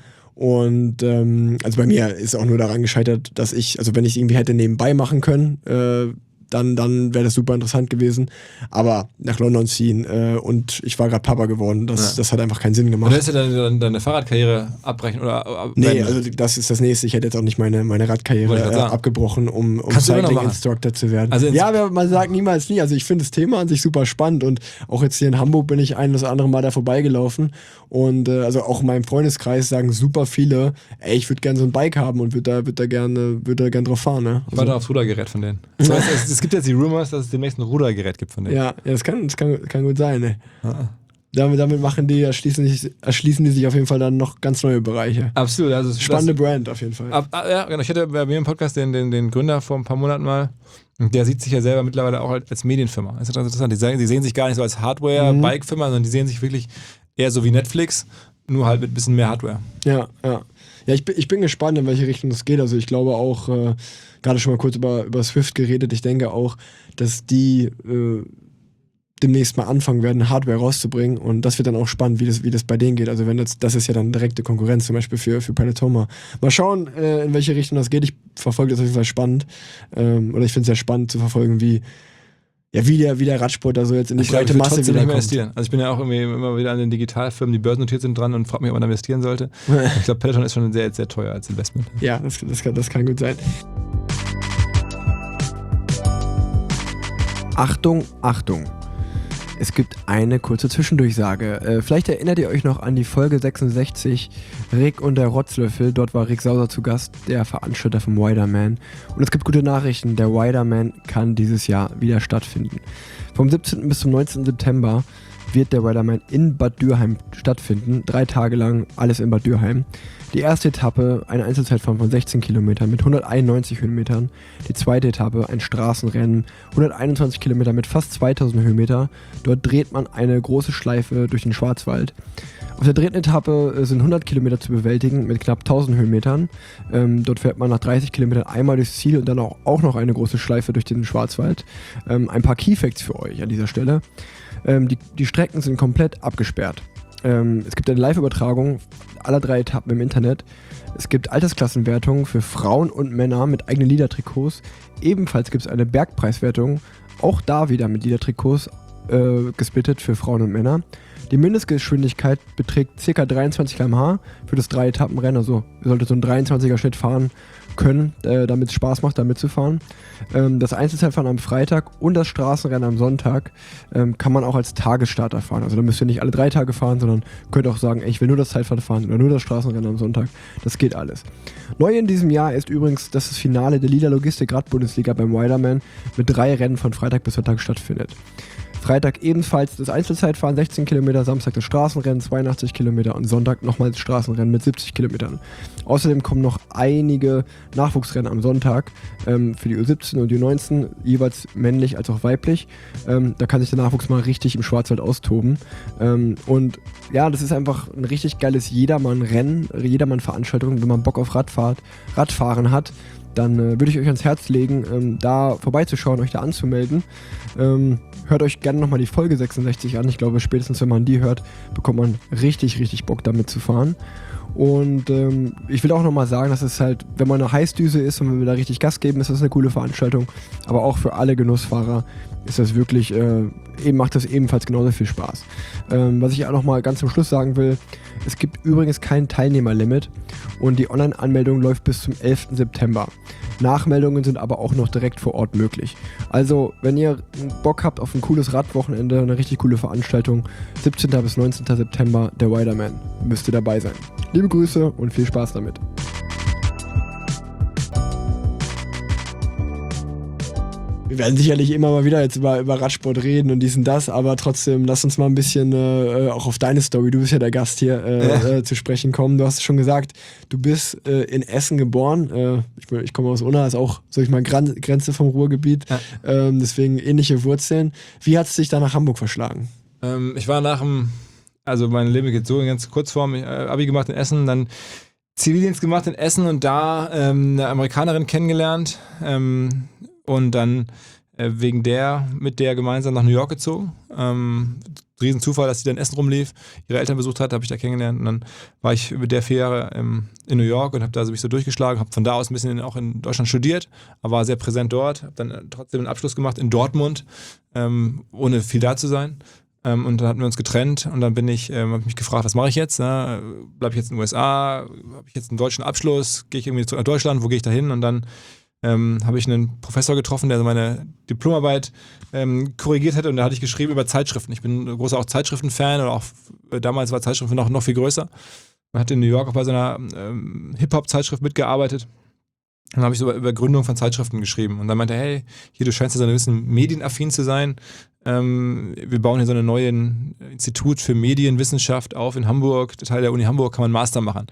und ähm, also bei mir ist auch nur daran gescheitert, dass ich, also wenn ich irgendwie hätte nebenbei machen können, äh, dann, dann wäre das super interessant gewesen. Aber nach London ziehen äh, und ich war gerade Papa geworden, das, Ja. das hat einfach keinen Sinn Und gemacht. dann ist ja deine, deine, deine Fahrradkarriere abbrechen oder ab- Nee, beenden. also das ist das nächste. Ich hätte jetzt auch nicht meine, meine Radkarriere Wollte ich grad äh, sagen. abgebrochen, um, um Kannst du immer noch machen. Cycling-Instructor zu werden. Also ins- ja, aber man sagt niemals nie. Also ich finde das Thema an sich super spannend und auch jetzt hier in Hamburg bin ich ein oder andere Mal da vorbeigelaufen und äh, also auch in meinem Freundeskreis sagen super viele, ey, ich würde gerne so ein Bike haben und würde da, würd da gerne würd da gern drauf fahren. Ne? Ich warte Also, aufs Rudergerät von denen. Das heißt, es, es gibt jetzt die Rumors, dass es demnächst ein Rudergerät gibt von denen. ja, ja, das kann, das kann, kann gut sein. Ne? Ah. Damit, damit machen die, erschließen, sich, erschließen die sich auf jeden Fall dann noch ganz neue Bereiche. Absolut. Also es- Spannende Brand auf jeden Fall. Das, ab, ah, ja, genau. Ich hatte bei mir im Podcast den, den, den Gründer vor ein paar Monaten mal. Und der sieht sich ja selber mittlerweile auch als Medienfirma. Das ist ganz interessant. Die, sagen, die sehen sich gar nicht so als Hardware-Bike-Firma, sondern die sehen sich wirklich eher so wie Netflix, nur halt mit ein bisschen mehr Hardware. Ja, ja. Ja, ich bin, ich bin gespannt, in welche Richtung das geht. Also ich glaube auch, äh, gerade schon mal kurz über, über Swift geredet, ich denke auch, dass die äh, demnächst mal anfangen werden, Hardware rauszubringen und das wird dann auch spannend, wie das, wie das bei denen geht. Also wenn das, das ist ja dann direkte Konkurrenz, zum Beispiel für, für Peloton. Mal, mal schauen, äh, in welche Richtung das geht. Ich verfolge das auf jeden Fall spannend. Ähm, oder ich finde es sehr spannend zu verfolgen, wie, ja, wie, der, wie der Radsport da so jetzt in die Ich glaube, breite ich würde Masse trotzdem nicht mehr wiederkommt. investieren. Also ich bin ja auch irgendwie immer wieder an den Digitalfirmen, die börsennotiert sind, dran und frage mich, ob man da investieren sollte. Ich glaube, Peloton ist schon sehr, sehr teuer als Investment. Ja, das, das, kann, das kann gut sein. Achtung, Achtung. Es gibt eine kurze Zwischendurchsage. Äh, vielleicht erinnert ihr euch noch an die Folge sechsundsechzig, Rick und der Rotzlöffel. Dort war Rick Sauser zu Gast, der Veranstalter vom Widerman. Und es gibt gute Nachrichten. Der Widerman kann dieses Jahr wieder stattfinden. Vom siebzehnten bis zum neunzehnten September wird der Widerman in Bad Dürheim stattfinden. Drei Tage lang alles in Bad Dürheim. Die erste Etappe, eine Einzelzeitfahren von sechzehn Kilometern mit hunderteinundneunzig Höhenmetern. Die zweite Etappe, ein Straßenrennen, hunderteinundzwanzig Kilometer mit fast zweitausend Höhenmeter. Dort dreht man eine große Schleife durch den Schwarzwald. Auf der dritten Etappe äh, sind hundert Kilometer zu bewältigen mit knapp tausend Höhenmetern. Ähm, dort fährt man nach dreißig Kilometern einmal durchs Ziel und dann auch, auch noch eine große Schleife durch den Schwarzwald. Ähm, ein paar Keyfacts für euch an dieser Stelle. Ähm, die, die Strecken sind komplett abgesperrt. Ähm, es gibt eine Live-Übertragung aller drei Etappen im Internet. Es gibt Altersklassenwertungen für Frauen und Männer mit eigenen Liedertrikots. Ebenfalls gibt es eine Bergpreiswertung, auch da wieder mit Liedertrikots äh, gesplittet für Frauen und Männer. Die Mindestgeschwindigkeit beträgt ca. dreiundzwanzig Kilometer pro Stunde für das drei Etappenrennen. Also ihr solltet so einen dreiundzwanziger Schnitt fahren können, äh, damit es Spaß macht, da mitzufahren. Ähm, das Einzelzeitfahren am Freitag und das Straßenrennen am Sonntag ähm, kann man auch als Tagesstarter fahren. Also da müsst ihr nicht alle drei Tage fahren, sondern könnt auch sagen, ey, ich will nur das Zeitfahren fahren oder nur das Straßenrennen am Sonntag. Das geht alles. Neu in diesem Jahr ist übrigens, dass das Finale der Lila Logistik Radbundesliga beim Widerman mit drei Rennen von Freitag bis Sonntag stattfindet. Freitag ebenfalls das Einzelzeitfahren, sechzehn Kilometer, Samstag das Straßenrennen, zweiundachtzig Kilometer und Sonntag nochmal das Straßenrennen mit siebzig Kilometern. Außerdem kommen noch einige Nachwuchsrennen am Sonntag ähm, für die U siebzehn und U neunzehn, jeweils männlich als auch weiblich. Ähm, da kann sich der Nachwuchs mal richtig im Schwarzwald austoben. Ähm, und ja, das ist einfach ein richtig geiles Jedermann-Rennen, Jedermann-Veranstaltung. Wenn man Bock auf Radfahrt, Radfahren hat, dann äh, würde ich euch ans Herz legen, ähm, da vorbeizuschauen, euch da anzumelden. Ähm, hört euch gerne nochmal die Folge sechsundsechzig an. Ich glaube, spätestens wenn man die hört, bekommt man richtig, richtig Bock damit zu fahren. Und ähm, ich will auch nochmal sagen, dass es halt, wenn man eine Heißdüse ist und wenn wir da richtig Gas geben, ist das eine coole Veranstaltung. Aber auch für alle Genussfahrer ist das wirklich, äh, eben macht das ebenfalls genauso viel Spaß. Ähm, was ich auch nochmal ganz zum Schluss sagen will, es gibt übrigens kein Teilnehmerlimit und die Online-Anmeldung läuft bis zum elften September. Nachmeldungen sind aber auch noch direkt vor Ort möglich. Also, wenn ihr Bock habt auf ein cooles Radwochenende, eine richtig coole Veranstaltung, siebzehnten bis neunzehnten September, der Widerman, müsst ihr dabei sein. Liebe Grüße und viel Spaß damit. Wir werden sicherlich immer mal wieder jetzt über, über Radsport reden und dies und das, aber trotzdem, lass uns mal ein bisschen äh, auch auf deine Story, du bist ja der Gast hier, äh, ja. äh, zu sprechen kommen. Du hast schon gesagt, du bist äh, in Essen geboren. Äh, ich, ich komme aus Unna, ist auch, sag ich mal, Gran- Grenze vom Ruhrgebiet. Ja. Ähm, deswegen ähnliche Wurzeln. Wie hat es dich da nach Hamburg verschlagen? Ähm, ich war nach dem, also mein Leben geht so in ganz Kurzform, ich, äh, Abi gemacht in Essen, dann Zivildienst gemacht in Essen und da ähm, eine Amerikanerin kennengelernt. Ähm, Und dann äh, wegen der, mit der gemeinsam nach New York gezogen. Ähm, Riesenzufall, dass sie dann in Essen rumlief, ihre Eltern besucht hat, habe ich da kennengelernt. Und dann war ich mit der vier Jahre ähm, in New York und habe da so mich so durchgeschlagen, habe von da aus ein bisschen in, auch in Deutschland studiert, aber war sehr präsent dort, habe dann trotzdem einen Abschluss gemacht in Dortmund, ähm, ohne viel da zu sein. Ähm, und dann hatten wir uns getrennt und dann bin ich, ähm, habe mich gefragt, was mache ich jetzt? Ne? Bleibe ich jetzt in den U S A? Habe ich jetzt einen deutschen Abschluss? Gehe ich irgendwie zurück nach Deutschland? Wo gehe ich da hin? Und dann Ähm, habe ich einen Professor getroffen, der meine Diplomarbeit ähm, korrigiert hat und da hatte ich geschrieben über Zeitschriften. Ich bin ein großer auch Zeitschriften-Fan oder auch äh, damals war Zeitschriften noch, noch viel größer. Man hat in New York auch bei so einer ähm, Hip-Hop-Zeitschrift mitgearbeitet. Und dann habe ich so über, über Gründung von Zeitschriften geschrieben und dann meinte er, hey, hier, du scheinst ja so ein bisschen medienaffin zu sein. Ähm, wir bauen hier so ein neues Institut für Medienwissenschaft auf in Hamburg, Teil der Uni Hamburg, kann man einen Master machen.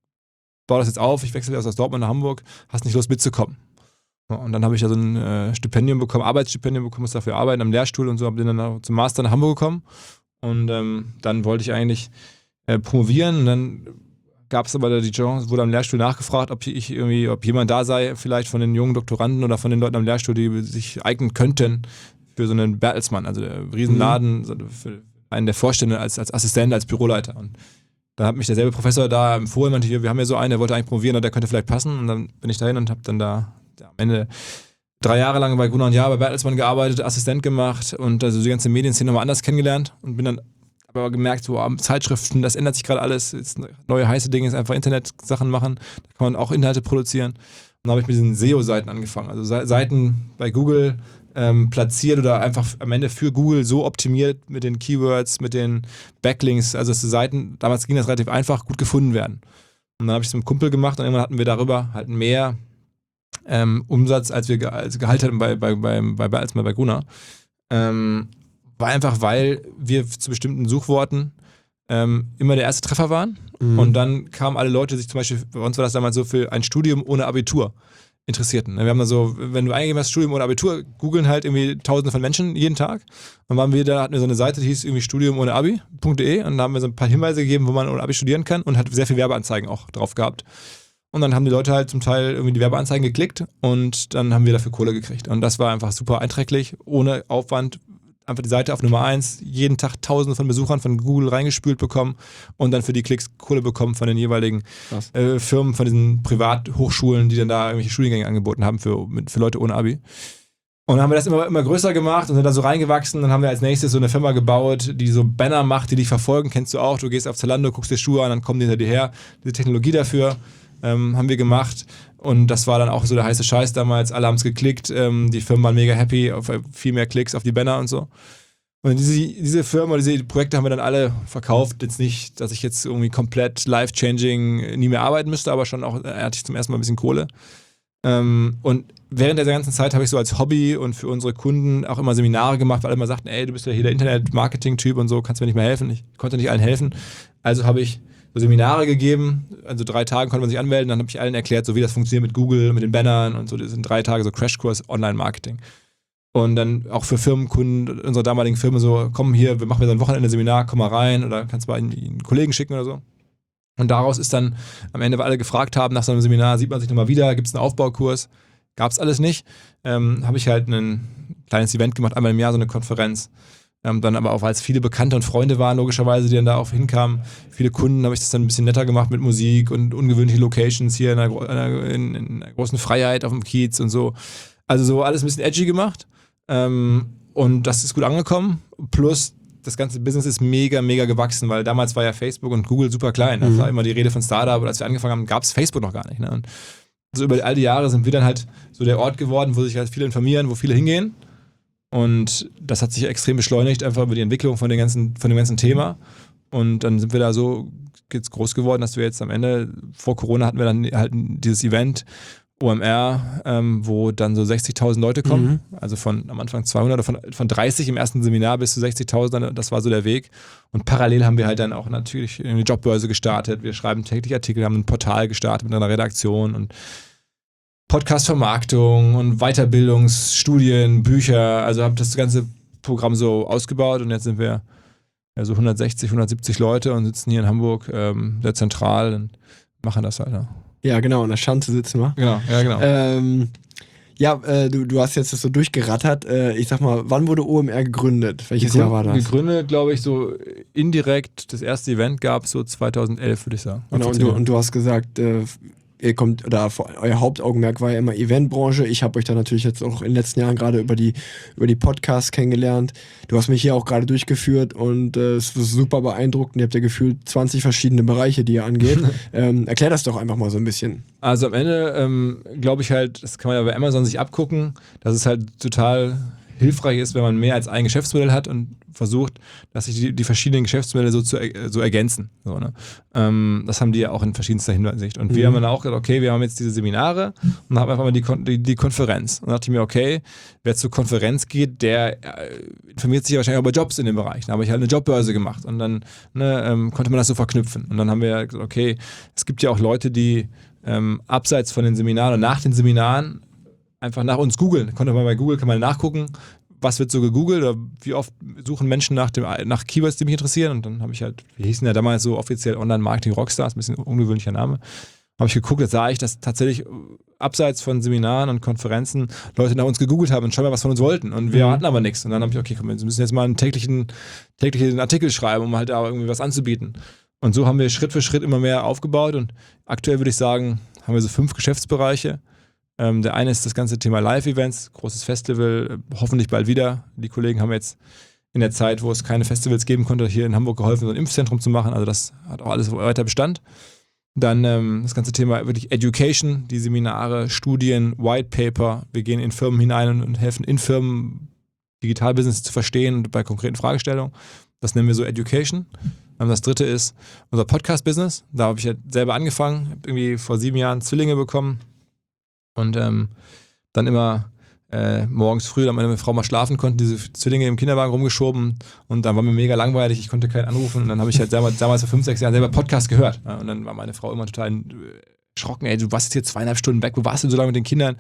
Bau das jetzt auf, ich wechsle aus Dortmund nach Hamburg, hast nicht Lust mitzukommen. Und dann habe ich ja so ein äh, Stipendium bekommen, Arbeitsstipendium bekommen, muss dafür arbeiten am Lehrstuhl und so, habe dann zum Master nach Hamburg gekommen und ähm, dann wollte ich eigentlich äh, promovieren und dann gab es aber die Chance, wurde am Lehrstuhl nachgefragt, ob ich irgendwie, ob jemand da sei, vielleicht von den jungen Doktoranden oder von den Leuten am Lehrstuhl, die sich eignen könnten für so einen Bertelsmann, also der Riesenladen, mhm. für einen der Vorstände als, als Assistent, als Büroleiter. Und dann hat mich derselbe Professor da empfohlen, meinte, wir haben ja so einen, der wollte eigentlich promovieren und der könnte vielleicht passen und dann bin ich dahin und habe dann da ja, am Ende drei Jahre lang bei Gunnar und Jahr bei Bertelsmann gearbeitet, Assistent gemacht und also die ganze Medienszene nochmal anders kennengelernt und bin dann aber gemerkt, so Zeitschriften, das ändert sich gerade alles, jetzt neue heiße Dinge ist einfach Internet-Sachen machen, da kann man auch Inhalte produzieren. Und dann habe ich mit diesen S E O-Seiten angefangen, also Seiten bei Google ähm, platziert oder einfach am Ende für Google so optimiert mit den Keywords, mit den Backlinks, also dass die Seiten, damals ging das relativ einfach, gut gefunden werden. Und dann habe ich es mit einem Kumpel gemacht und irgendwann hatten wir darüber halt mehr Ähm, Umsatz, als wir ge- als Gehalt hatten bei, bei, bei, bei, als bei Gunnar. Ähm, war einfach, weil wir zu bestimmten Suchworten ähm, immer der erste Treffer waren. Mhm. Und dann kamen alle Leute, die sich zum Beispiel, bei uns war das damals so für ein Studium ohne Abitur interessierten. Wir haben da so, wenn du eingegeben hast, Studium ohne Abitur, googeln halt irgendwie tausende von Menschen jeden Tag. Dann waren wir da, hatten wir so eine Seite, die hieß irgendwie studium ohne abi punkt de und da haben wir so ein paar Hinweise gegeben, wo man ohne Abi studieren kann und hat sehr viel Werbeanzeigen auch drauf gehabt. Und dann haben die Leute halt zum Teil irgendwie die Werbeanzeigen geklickt und dann haben wir dafür Kohle gekriegt. Und das war einfach super einträglich, ohne Aufwand, einfach die Seite auf Nummer eins, jeden Tag tausende von Besuchern von Google reingespült bekommen und dann für die Klicks Kohle bekommen von den jeweiligen äh, Firmen, von diesen Privathochschulen, die dann da irgendwelche Studiengänge angeboten haben für, für Leute ohne Abi. Und dann haben wir das immer, immer größer gemacht und sind dann so reingewachsen. Dann haben wir als nächstes so eine Firma gebaut, die so Banner macht, die dich verfolgen. Kennst du auch. Du gehst auf Zalando, guckst dir Schuhe an, dann kommen die hinter dir her. Diese Technologie dafür ähm, haben wir gemacht. Und das war dann auch so der heiße Scheiß damals. Alle haben es geklickt. Ähm, die Firmen waren mega happy. Auf viel mehr Klicks auf die Banner und so. Und diese, diese Firmen oder diese Projekte haben wir dann alle verkauft. Jetzt nicht, dass ich jetzt irgendwie komplett life-changing nie mehr arbeiten müsste, aber schon auch, er hatte ich zum ersten Mal ein bisschen Kohle. Ähm, und während der ganzen Zeit habe ich so als Hobby und für unsere Kunden auch immer Seminare gemacht, weil alle immer sagten, ey, du bist ja hier der Internet-Marketing-Typ und so, kannst mir nicht mehr helfen. Ich konnte nicht allen helfen. Also habe ich so Seminare gegeben, also drei Tage konnte man sich anmelden, dann habe ich allen erklärt, so wie das funktioniert mit Google, mit den Bannern und so, das sind drei Tage so Crashkurs Online-Marketing. Und dann auch für Firmenkunden, unsere damaligen Firmen so, komm hier, wir machen jetzt ein Wochenende Seminar, komm mal rein oder kannst mal einen, einen Kollegen schicken oder so. Und daraus ist dann am Ende, weil alle gefragt haben, nach so einem Seminar sieht man sich nochmal wieder, gibt es einen Aufbaukurs, gab es alles nicht, ähm, habe ich halt ein kleines Event gemacht, einmal im Jahr so eine Konferenz. Ähm, dann aber auch, weil es viele Bekannte und Freunde waren, logischerweise, die dann da auch hinkamen. Viele Kunden habe ich das dann ein bisschen netter gemacht mit Musik und ungewöhnliche Locations hier in einer, in, in einer großen Freiheit auf dem Kiez und so. Also so alles ein bisschen edgy gemacht. Ähm, und das ist gut angekommen. Plus, das ganze Business ist mega, mega gewachsen, weil damals war ja Facebook und Google super klein. Da mhm. war immer die Rede von Startup. Und als wir angefangen haben, gab es Facebook noch gar nicht. Ne? Und so über all die Jahre sind wir dann halt so der Ort geworden, wo sich halt viele informieren, wo viele hingehen. Und das hat sich extrem beschleunigt, einfach über die Entwicklung von, den ganzen, von dem ganzen Thema. Und dann sind wir da so jetzt groß geworden, dass wir jetzt am Ende, vor Corona hatten wir dann halt dieses Event, O M R, ähm, wo dann so sechzigtausend Leute kommen. Mhm. Also von am Anfang zweihundert oder von, von dreißig im ersten Seminar bis zu sechzigtausend, das war so der Weg. Und parallel haben wir halt dann auch natürlich eine Jobbörse gestartet. Wir schreiben täglich Artikel, haben ein Portal gestartet mit einer Redaktion und Podcast-Vermarktung und Weiterbildungsstudien, Bücher, also habe das ganze Programm so ausgebaut und jetzt sind wir ja so hundertsechzig, hundertsiebzig Leute und sitzen hier in Hamburg ähm, sehr zentral und machen das halt. Ja, ja genau, in der Schanze sitzen wir. Genau, ja genau. Ähm, ja, äh, du, du hast jetzt das so durchgerattert. Äh, ich sag mal, wann wurde O M R gegründet? Welches Jahr war das? Gegründet, glaube ich, so indirekt, das erste Event gab es so zweitausendelf, würde ich sagen. Genau, und du, und du hast gesagt, äh, ihr kommt, oder euer Hauptaugenmerk war ja immer Eventbranche. Ich habe euch da natürlich jetzt auch in den letzten Jahren gerade über die, über die Podcasts kennengelernt. Du hast mich hier auch gerade durchgeführt und äh, es war super beeindruckend. Ihr habt ja gefühlt zwanzig verschiedene Bereiche, die ihr angeht. ähm, erklär das doch einfach mal so ein bisschen. Also am Ende ähm, glaube ich halt, das kann man ja bei Amazon sich abgucken, dass es halt total hilfreich ist, wenn man mehr als ein Geschäftsmodell hat und versucht, dass sich die, die verschiedenen Geschäftsmodelle so, zu, so ergänzen. So, ne? ähm, das haben die ja auch in verschiedenster Hinsicht. Und mhm. wir haben dann auch gesagt, okay, wir haben jetzt diese Seminare und haben einfach mal die, Kon- die, die Konferenz. Und dann dachte ich mir, okay, wer zur Konferenz geht, der äh, informiert sich ja wahrscheinlich auch über Jobs in dem Bereich. Da habe ich halt eine Jobbörse gemacht und dann ne, ähm, konnte man das so verknüpfen. Und dann haben wir gesagt, okay, es gibt ja auch Leute, die ähm, abseits von den Seminaren und nach den Seminaren einfach nach uns googeln. Konnte man bei Google kann man nachgucken, was wird so gegoogelt oder wie oft suchen Menschen nach, dem, nach Keywords, die mich interessieren. Und dann habe ich halt, wir hießen ja damals so offiziell Online-Marketing-Rockstars, ein bisschen ungewöhnlicher Name. Habe ich geguckt, jetzt sah ich, dass tatsächlich abseits von Seminaren und Konferenzen Leute nach uns gegoogelt haben und schon mal was von uns wollten. Und wir mhm. hatten aber nichts. Und dann habe ich, okay, komm, wir müssen jetzt mal einen täglichen, täglichen Artikel schreiben, um halt da irgendwie was anzubieten. Und so haben wir Schritt für Schritt immer mehr aufgebaut. Und aktuell würde ich sagen, haben wir so fünf Geschäftsbereiche. Ähm, der eine ist das ganze Thema Live-Events, großes Festival, hoffentlich bald wieder. Die Kollegen haben jetzt in der Zeit, wo es keine Festivals geben konnte, hier in Hamburg geholfen, so ein Impfzentrum zu machen. Also das hat auch alles weiter Bestand. Dann ähm, das ganze Thema wirklich Education, die Seminare, Studien, White Paper. Wir gehen in Firmen hinein und, und helfen in Firmen Digitalbusiness zu verstehen und bei konkreten Fragestellungen. Das nennen wir so Education. Ähm, das dritte ist unser Podcast-Business. Da habe ich ja selber angefangen, habe irgendwie vor sieben Jahren Zwillinge bekommen. Und ähm, dann immer äh, morgens früh, damit meine Frau mal schlafen konnte, diese Zwillinge im Kinderwagen rumgeschoben und dann war mir mega langweilig, ich konnte keinen anrufen und dann habe ich halt damals, damals vor fünf, sechs Jahren selber Podcast gehört. Ja, und dann war meine Frau immer total erschrocken, ey, du warst jetzt hier zweieinhalb Stunden weg, wo warst du so lange mit den Kindern?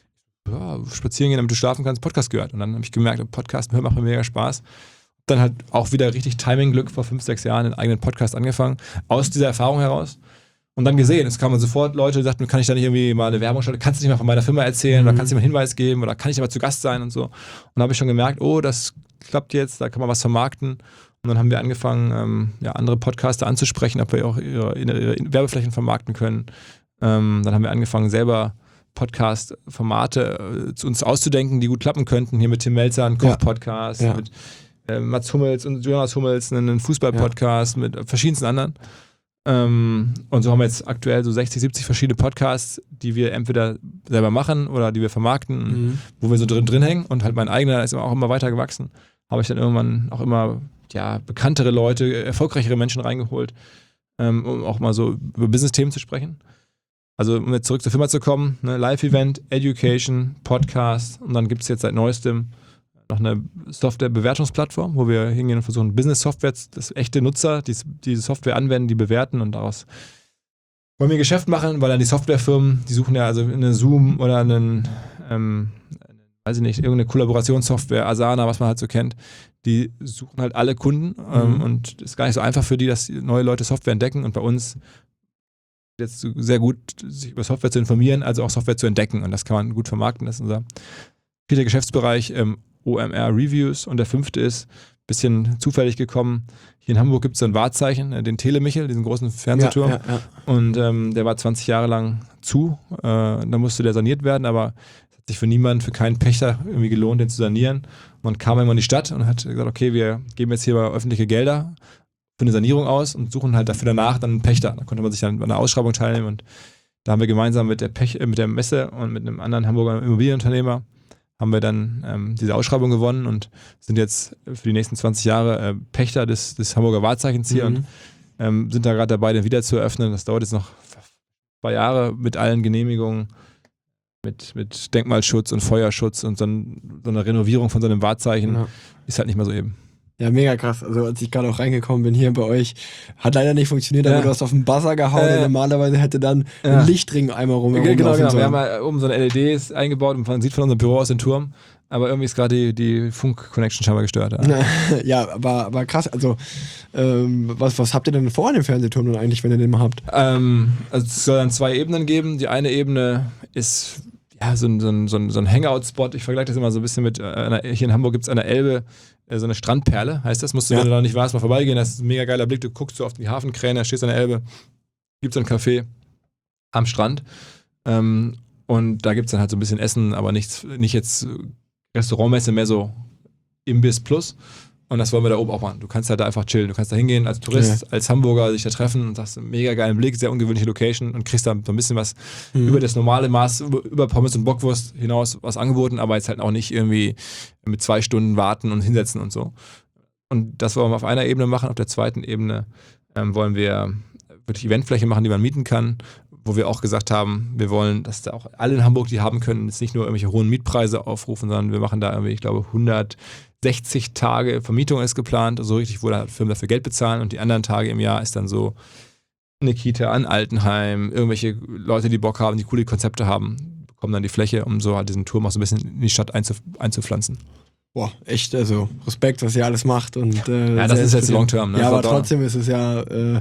Ja, spazieren gehen, damit du schlafen kannst, Podcast gehört. Und dann habe ich gemerkt, Podcast hören macht mir mega Spaß. Dann halt auch wieder richtig Timing-Glück vor fünf, sechs Jahren einen eigenen Podcast angefangen, aus dieser Erfahrung heraus. Und dann gesehen, es kamen sofort Leute, die sagten, kann ich da nicht irgendwie mal eine Werbung schalten, kannst du nicht mal von meiner Firma erzählen mhm. oder kannst du mir einen Hinweis geben oder kann ich da mal zu Gast sein und so. Und dann habe ich schon gemerkt, oh, das klappt jetzt, da kann man was vermarkten. Und dann haben wir angefangen, ähm, ja, andere Podcaster anzusprechen, ob wir auch ihre, ihre Werbeflächen vermarkten können. Ähm, dann haben wir angefangen, selber Podcast-Formate äh, zu uns auszudenken, die gut klappen könnten. Hier mit Tim Melzer, ein Koch-Podcast, ja. Ja. mit äh, Mats Hummels und Jonas Hummels, einen Fußball-Podcast, ja. mit verschiedensten anderen. Ähm, und so haben wir jetzt aktuell so sechzig, siebzig verschiedene Podcasts, die wir entweder selber machen oder die wir vermarkten, mhm. wo wir so drin, drin hängen. Und halt mein eigener ist auch immer weiter gewachsen. Habe ich dann irgendwann auch immer ja, bekanntere Leute, erfolgreichere Menschen reingeholt, ähm, um auch mal so über Business-Themen zu sprechen. Also um jetzt zurück zur Firma zu kommen, ne, Live-Event, Education, Podcast und dann gibt es jetzt seit neuestem noch eine Software-Bewertungsplattform, wo wir hingehen und versuchen, Business-Software, das echte Nutzer, die diese Software anwenden, die bewerten und daraus wollen wir Geschäft machen, weil dann die Softwarefirmen, die suchen ja also eine Zoom oder einen, ähm, weiß ich nicht, irgendeine Kollaborationssoftware, Asana, was man halt so kennt, die suchen halt alle Kunden ähm, mhm. und es ist gar nicht so einfach für die, dass neue Leute Software entdecken und bei uns jetzt sehr gut, sich über Software zu informieren, also auch Software zu entdecken und das kann man gut vermarkten. Das ist unser vierter Geschäftsbereich, ähm, O M R Reviews und der fünfte ist bisschen zufällig gekommen. Hier in Hamburg gibt es so ein Wahrzeichen, den Telemichel, diesen großen Fernsehturm. Ja, ja, ja. Und ähm, der war zwanzig Jahre lang zu. Äh, da musste der saniert werden, aber es hat sich für niemanden, für keinen Pächter irgendwie gelohnt, den zu sanieren. Und dann kam irgendwann in die Stadt und hat gesagt, okay, wir geben jetzt hier mal öffentliche Gelder für eine Sanierung aus und suchen halt dafür danach dann einen Pächter. Da konnte man sich dann an einer Ausschreibung teilnehmen und da haben wir gemeinsam mit der, Pech, äh, mit der Messe und mit einem anderen Hamburger Immobilienunternehmer haben wir dann ähm, diese Ausschreibung gewonnen und sind jetzt für die nächsten zwanzig Jahre äh, Pächter des, des Hamburger Wahrzeichens hier mhm. und ähm, sind da gerade dabei, den wieder zu eröffnen. Das dauert jetzt noch zwei Jahre mit allen Genehmigungen, mit, mit Denkmalschutz und Feuerschutz und so, ein, so eine Renovierung von so einem Wahrzeichen. Ja. Ist halt nicht mal so eben. Ja, mega krass. Also als ich gerade auch reingekommen bin hier bei euch, hat leider nicht funktioniert, aber ja. du hast auf den Buzzer gehauen äh, und normalerweise hätte dann ja. ein Lichtring einmal rum. Genau, genau. genau. Wir haben mal oben so eine L E Ds eingebaut und man sieht von unserem Büro aus den Turm, aber irgendwie ist gerade die, die Funk-Connection scheinbar gestört. Ja, ja aber, aber krass. Also ähm, was, was habt ihr denn vor an dem Fernsehturm nun eigentlich, wenn ihr den mal habt? Ähm, also es soll dann zwei Ebenen geben. Die eine Ebene ist ja, so ein, so ein, so ein, so ein Hangout-Spot. Ich vergleiche das immer so ein bisschen mit, äh, einer, hier in Hamburg gibt es an der Elbe äh, so eine Strandperle, heißt das. Musst du, ja. wenn du da nicht warst, mal vorbeigehen. Das ist ein mega geiler Blick. Du guckst so auf die Hafenkräne, stehst an der Elbe, gibt es ein Café am Strand. Ähm, und da gibt es dann halt so ein bisschen Essen, aber nichts, nicht jetzt Restaurantmesse, mehr so Imbiss plus. Und das wollen wir da oben auch machen. Du kannst halt da einfach chillen. Du kannst da hingehen als Tourist, ja. als Hamburger, sich da treffen und hast einen mega geilen Blick, sehr ungewöhnliche Location und kriegst da so ein bisschen was mhm. über das normale Maß, über Pommes und Bockwurst hinaus was angeboten, aber jetzt halt auch nicht irgendwie mit zwei Stunden warten und hinsetzen und so. Und das wollen wir auf einer Ebene machen. Auf der zweiten Ebene ähm, wollen wir wirklich Eventfläche machen, die man mieten kann, wo wir auch gesagt haben, wir wollen, dass da auch alle in Hamburg die haben können, jetzt nicht nur irgendwelche hohen Mietpreise aufrufen, sondern wir machen da irgendwie, ich glaube, hundertsechzig Tage Vermietung ist geplant, so richtig, wo da Firmen dafür Geld bezahlen und die anderen Tage im Jahr ist dann so eine Kita, ein Altenheim, irgendwelche Leute, die Bock haben, die coole Konzepte haben, bekommen dann die Fläche, um so halt diesen Turm auch so ein bisschen in die Stadt einzuf- einzupflanzen. Boah, echt, also Respekt, was ihr alles macht. Und, äh, ja, das ist jetzt Long Term. Ne? Ja, aber trotzdem ist es ja, äh,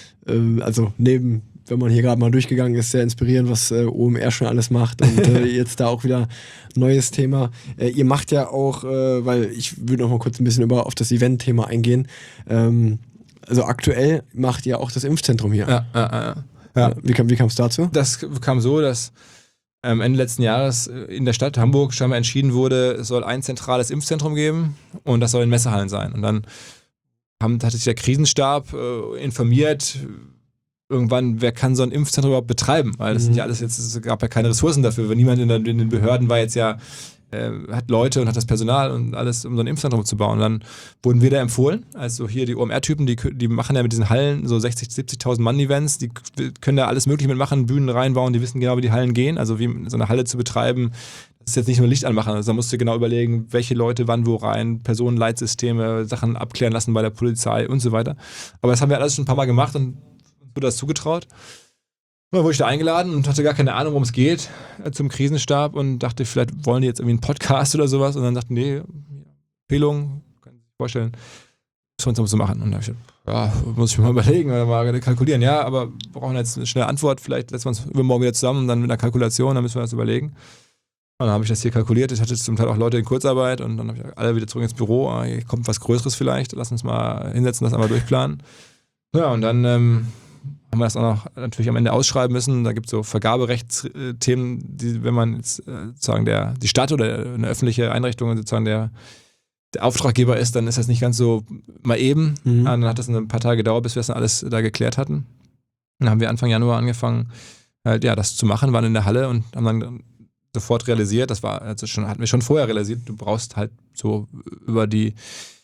äh, also neben, wenn man hier gerade mal durchgegangen ist, sehr inspirierend, was äh, O M R schon alles macht und äh, jetzt da auch wieder neues Thema. Äh, ihr macht ja auch, äh, weil ich würde noch mal kurz ein bisschen über auf das Event-Thema eingehen, ähm, also aktuell macht ihr auch das Impfzentrum hier. Ja, ja, ja. ja. Wie kam, wie kam es dazu? Das kam so, dass ähm, Ende letzten Jahres in der Stadt Hamburg scheinbar entschieden wurde, es soll ein zentrales Impfzentrum geben und das soll in Messehallen sein. Und dann haben, hat sich der Krisenstab äh, informiert, irgendwann, wer kann so ein Impfzentrum überhaupt betreiben? Weil das mhm. sind ja alles jetzt, es gab ja keine Ressourcen dafür. Wenn niemand in, der, in den Behörden war jetzt ja, äh, hat Leute und hat das Personal und alles, um so ein Impfzentrum zu bauen. Und dann wurden wir da empfohlen. Also hier die O M R-Typen, die, die machen ja mit diesen Hallen so sechzig, siebzigtausend Mann-Events, die können da alles Mögliche mitmachen, Bühnen reinbauen, die wissen genau, wie die Hallen gehen. Also wie so eine Halle zu betreiben, das ist jetzt nicht nur Licht anmachen. Also da musst du genau überlegen, welche Leute wann wo rein, Personenleitsysteme, Sachen abklären lassen bei der Polizei und so weiter. Aber das haben wir alles schon ein paar Mal gemacht und wurde das zugetraut. Dann wurde ich da eingeladen und hatte gar keine Ahnung, worum es geht, äh, zum Krisenstab und dachte, vielleicht wollen die jetzt irgendwie einen Podcast oder sowas und dann dachten, nee, Empfehlung, können Sie sich vorstellen, was wir uns so machen. Und da habe ich gesagt, ja, muss ich mir mal überlegen oder mal kalkulieren. Ja, aber wir brauchen jetzt eine schnelle Antwort, vielleicht setzen wir uns übermorgen wieder zusammen und dann mit einer Kalkulation, dann müssen wir das überlegen. Und dann habe ich das hier kalkuliert. Ich hatte zum Teil auch Leute in Kurzarbeit und dann habe ich alle wieder zurück ins Büro. Ah, hier kommt was Größeres vielleicht, lass uns mal hinsetzen, das einmal durchplanen. Ja, und dann ähm, haben wir das auch noch natürlich am Ende ausschreiben müssen. Da gibt es so Vergaberechtsthemen, die, wenn man jetzt äh, sozusagen der, die Stadt oder eine öffentliche Einrichtung sozusagen der, der Auftraggeber ist, dann ist das nicht ganz so mal eben. Mhm. Dann hat das ein paar Tage gedauert, bis wir das dann alles da geklärt hatten. Dann haben wir Anfang Januar angefangen, halt, ja, das zu machen, waren in der Halle und haben dann sofort realisiert, das war also schon, hatten wir schon vorher realisiert, du brauchst halt so über die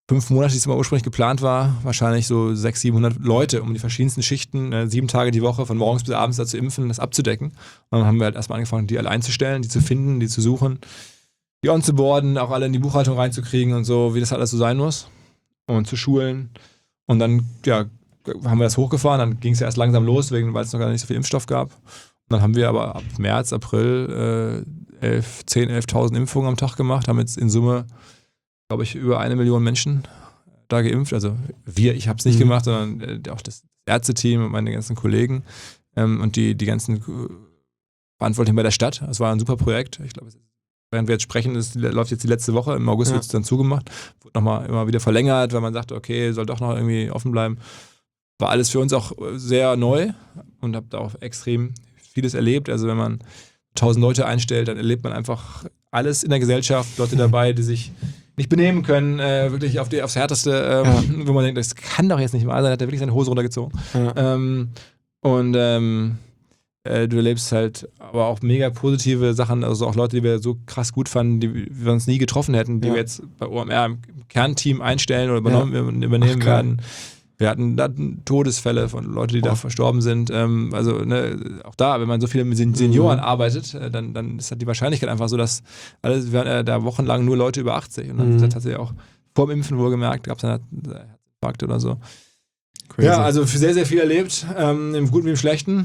fünf Monate, die es mal ursprünglich geplant war, wahrscheinlich so sechshundert, siebenhundert Leute, um die verschiedensten Schichten, äh, sieben Tage die Woche, von morgens bis abends da zu impfen, das abzudecken. Und dann haben wir halt erstmal angefangen, die alle einzustellen, die zu finden, die zu suchen, die onzuboarden, auch alle in die Buchhaltung reinzukriegen und so, wie das alles so sein muss. Und zu schulen. Und dann, ja, haben wir das hochgefahren, dann ging es ja erst langsam los, wegen, weil es noch gar nicht so viel Impfstoff gab. Und dann haben wir aber ab März, April äh, elf, zehn, elftausend Impfungen am Tag gemacht, haben jetzt in Summe, glaube ich, über eine Million Menschen da geimpft. Also wir, ich habe es nicht mhm. gemacht, sondern äh, auch das Ärzteteam und meine ganzen Kollegen ähm, und die, die ganzen äh, Verantwortlichen bei der Stadt. Das war ein super Projekt. Ich glaube, während wir jetzt sprechen, das läuft jetzt die letzte Woche. Im August ja. wird es dann zugemacht. Wurde nochmal immer wieder verlängert, weil man sagte, okay, soll doch noch irgendwie offen bleiben. War alles für uns auch sehr neu und habe da auch extrem vieles erlebt. Also wenn man tausend Leute einstellt, dann erlebt man einfach alles in der Gesellschaft. Leute dabei, die sich nicht benehmen können, äh, wirklich auf die, aufs Härteste, ähm, ja. wo man denkt, das kann doch jetzt nicht wahr sein, hat er wirklich seine Hose runtergezogen. Ja. Ähm, und ähm, äh, du erlebst halt aber auch mega positive Sachen, also auch Leute, die wir so krass gut fanden, die wir uns nie getroffen hätten, die ja. wir jetzt bei O M R im Kernteam einstellen oder übernommen, ja. übernehmen Ach, werden. Wir hatten da Todesfälle von Leuten, die oh. da verstorben sind. Ähm, also ne, auch da, wenn man so viele mit Senioren mhm. arbeitet, äh, dann, dann ist halt die Wahrscheinlichkeit einfach so, dass alles, wir hatten äh, da wochenlang nur Leute über achtzig. Und dann mhm. hat tatsächlich auch vor dem Impfen wohlgemerkt, gab es dann Herzinfarkte oder so. Crazy. Ja, also sehr, sehr viel erlebt, ähm, im Guten wie im Schlechten.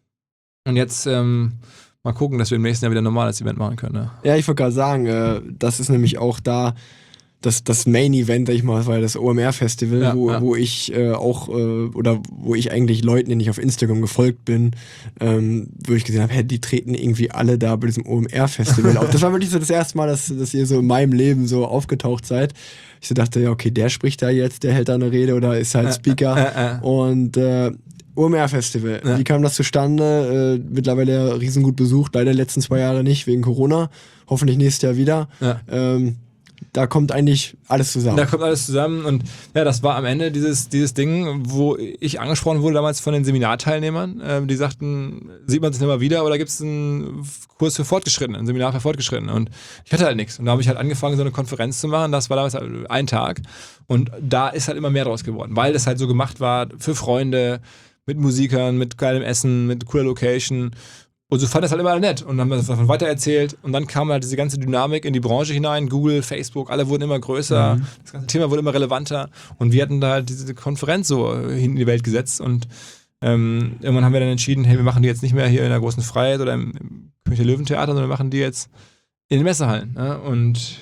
Und jetzt ähm, mal gucken, dass wir im nächsten Jahr wieder ein normales Event machen können. Ne? Ja, ich wollte gerade sagen, äh, das ist nämlich auch da Das, das Main-Event, sag ich mal, war das O M R-Festival, ja, wo, ja. wo ich äh, auch, äh, oder wo ich eigentlich Leuten, denen ich auf Instagram gefolgt bin, ähm, wo ich gesehen habe, hey, die treten irgendwie alle da bei diesem O M R-Festival auf. Das war wirklich so das erste Mal, dass, dass ihr so in meinem Leben so aufgetaucht seid. Ich so dachte, ja, okay, der spricht da jetzt, der hält da eine Rede oder ist halt Speaker. Äh, äh, äh. Und äh, O M R-Festival, ja. wie kam das zustande? Äh, mittlerweile ja riesengut besucht, leider die letzten zwei Jahre nicht, wegen Corona. Hoffentlich nächstes Jahr wieder. Ja. Ähm, Da kommt eigentlich alles zusammen. Da kommt alles zusammen und ja, das war am Ende dieses, dieses Ding, wo ich angesprochen wurde damals von den Seminarteilnehmern, äh, die sagten, sieht man sich nochmal wieder oder gibt es einen Kurs für Fortgeschrittene, ein Seminar für Fortgeschrittene und ich hatte halt nichts und da habe ich halt angefangen, so eine Konferenz zu machen, das war damals halt ein Tag und da ist halt immer mehr draus geworden, weil das halt so gemacht war für Freunde, mit Musikern, mit geilem Essen, mit cooler Location. Und so fand das halt immer nett und haben davon weitererzählt und dann kam halt diese ganze Dynamik in die Branche hinein, Google, Facebook, alle wurden immer größer, mhm. das ganze Thema wurde immer relevanter und wir hatten da halt diese Konferenz so in die Welt gesetzt und ähm, irgendwann haben wir dann entschieden, hey, wir machen die jetzt nicht mehr hier in der großen Freiheit oder im, im König der Löwen-Theater, sondern wir machen die jetzt in den Messehallen, ne? Und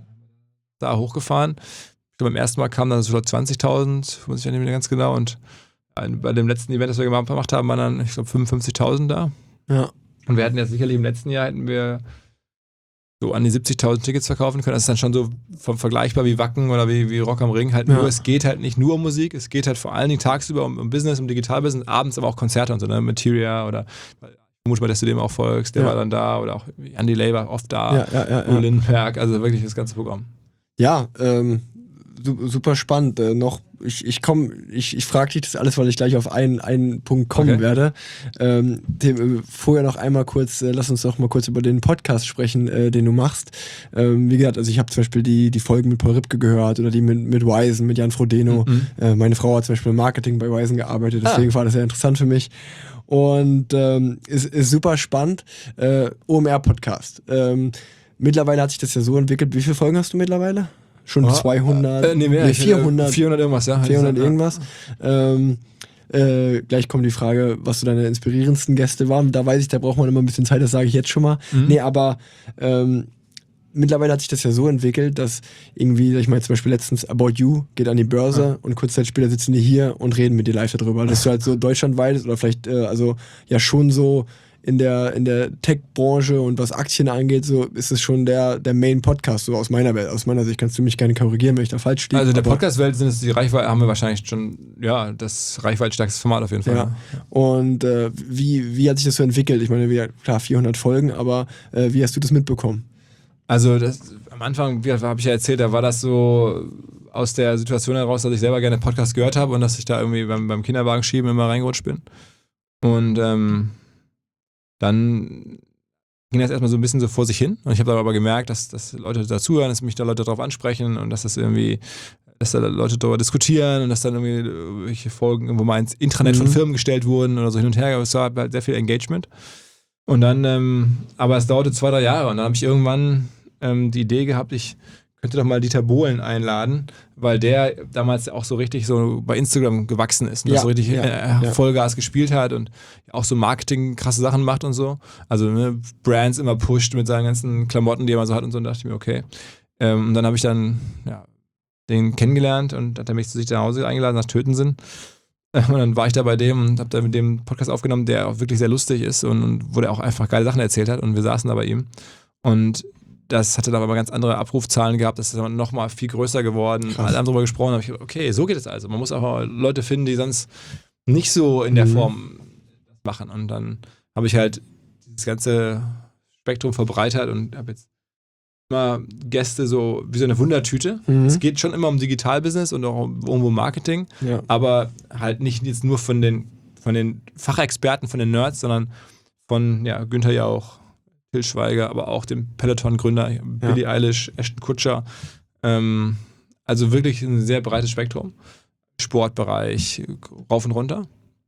da hochgefahren. Ich glaube, beim ersten Mal kamen dann so zwanzigtausend, weiß ich ja nicht mehr ganz genau und bei dem letzten Event, das wir gemacht haben, waren dann, ich glaube, fünfundfünfzigtausend da. Ja. Und wir hatten ja sicherlich im letzten Jahr hätten wir so an die siebzigtausend Tickets verkaufen können. Das ist dann schon so vom vergleichbar wie Wacken oder wie, wie Rock am Ring. Halt ja. nur, es geht halt nicht nur um Musik, es geht halt vor allen Dingen tagsüber um, um Business, um Digitalbusiness, abends aber auch Konzerte und so, ne? Materia oder ich vermute mal, dass du dem auch folgst, der ja. war dann da oder auch Andy Lay war oft da, ja, ja, ja, Uwe Lindenberg, also wirklich das ganze Programm. Ja, ähm, super spannend. Äh, noch, ich, ich komme, ich, ich frage dich das alles, weil ich gleich auf einen, einen Punkt kommen okay. werde. Ähm, dem, äh, vorher noch einmal kurz, äh, lass uns doch mal kurz über den Podcast sprechen, äh, den du machst. Ähm, wie gesagt, also ich habe zum Beispiel die, die Folgen mit Paul Ripke gehört oder die mit, mit Wisen, mit Jan Frodeno. Mhm. Äh, meine Frau hat zum Beispiel im Marketing bei Wisen gearbeitet, deswegen ah. war das sehr interessant für mich. Und ähm, ist, ist super spannend. Äh, O M R-Podcast. Ähm, mittlerweile hat sich das ja so entwickelt. Wie viele Folgen hast du mittlerweile? Schon oh, zweihundert, äh, nee, mehr, nee, vierhundert, vierhundert irgendwas, ja. vierhundert irgendwas. Ähm, äh, gleich kommt die Frage, was so deine inspirierendsten Gäste waren. Da weiß ich, da braucht man immer ein bisschen Zeit, das sage ich jetzt schon mal. Mhm. Nee, aber ähm, mittlerweile hat sich das ja so entwickelt, dass irgendwie, ich meine zum Beispiel letztens About You geht an die Börse ja. und kurze Zeit später sitzen die hier und reden mit dir live darüber. Dass du halt so deutschlandweit oder vielleicht äh, also ja schon so in der, in der Tech-Branche und was Aktien angeht, so ist es schon der, der Main-Podcast, so aus meiner Welt, aus meiner Sicht. Kannst du mich gerne korrigieren, wenn ich da falsch stehe. Also der Podcast-Welt sind es die Reichweite, haben wir wahrscheinlich schon, ja, das reichweitstärkste Format auf jeden Fall. Ja. Und äh, wie, wie hat sich das so entwickelt? Ich meine, wieder, klar, vierhundert Folgen, aber äh, wie hast du das mitbekommen? Also das, am Anfang, wie habe ich ja erzählt, da war das so aus der Situation heraus, dass ich selber gerne Podcast gehört habe und dass ich da irgendwie beim, beim Kinderwagen schieben immer reingerutscht bin. Und ähm, dann ging das erstmal so ein bisschen so vor sich hin und ich habe dann aber gemerkt, dass, dass Leute dazuhören, dass mich da Leute drauf ansprechen und dass das irgendwie dass da Leute darüber diskutieren und dass dann irgendwie irgendwelche Folgen irgendwo mal ins Intranet mhm. von Firmen gestellt wurden oder so hin und her. Es war halt sehr viel Engagement. Und dann, ähm, aber es dauerte zwei, drei Jahre und dann habe ich irgendwann ähm, die Idee gehabt, ich könnte doch mal Dieter Bohlen einladen, weil der damals auch so richtig so bei Instagram gewachsen ist und ja, das so richtig ja, äh, ja. Vollgas gespielt hat und auch so Marketing krasse Sachen macht und so. Also ne, Brands immer pusht mit seinen ganzen Klamotten, die er mal so hat und so, und dachte ich mir, okay. Ähm, und dann habe ich dann ja, den kennengelernt und hat er mich zu sich nach Hause eingeladen nach Tötensen. Und dann war ich da bei dem und habe da mit dem Podcast aufgenommen, der auch wirklich sehr lustig ist und, und wo der auch einfach geile Sachen erzählt hat und wir saßen da bei ihm. Und das hatte dann aber ganz andere Abrufzahlen gehabt, das ist dann nochmal viel größer geworden. Krass. Alle haben darüber gesprochen, habe ich gedacht, okay, so geht es also. Man muss auch Leute finden, die sonst nicht so in der mhm. Form machen. Und dann habe ich halt das ganze Spektrum verbreitert und habe jetzt immer Gäste so wie so eine Wundertüte. Mhm. Es geht schon immer um Digitalbusiness und auch um irgendwo Marketing, ja. aber halt nicht jetzt nur von den, von den Fachexperten, von den Nerds, sondern von ja, Günther Jauch, Till Schweiger, aber auch dem Peloton-Gründer, ja. Billie Eilish, Ashton Kutscher. Ähm, also wirklich ein sehr breites Spektrum. Sportbereich, rauf und runter.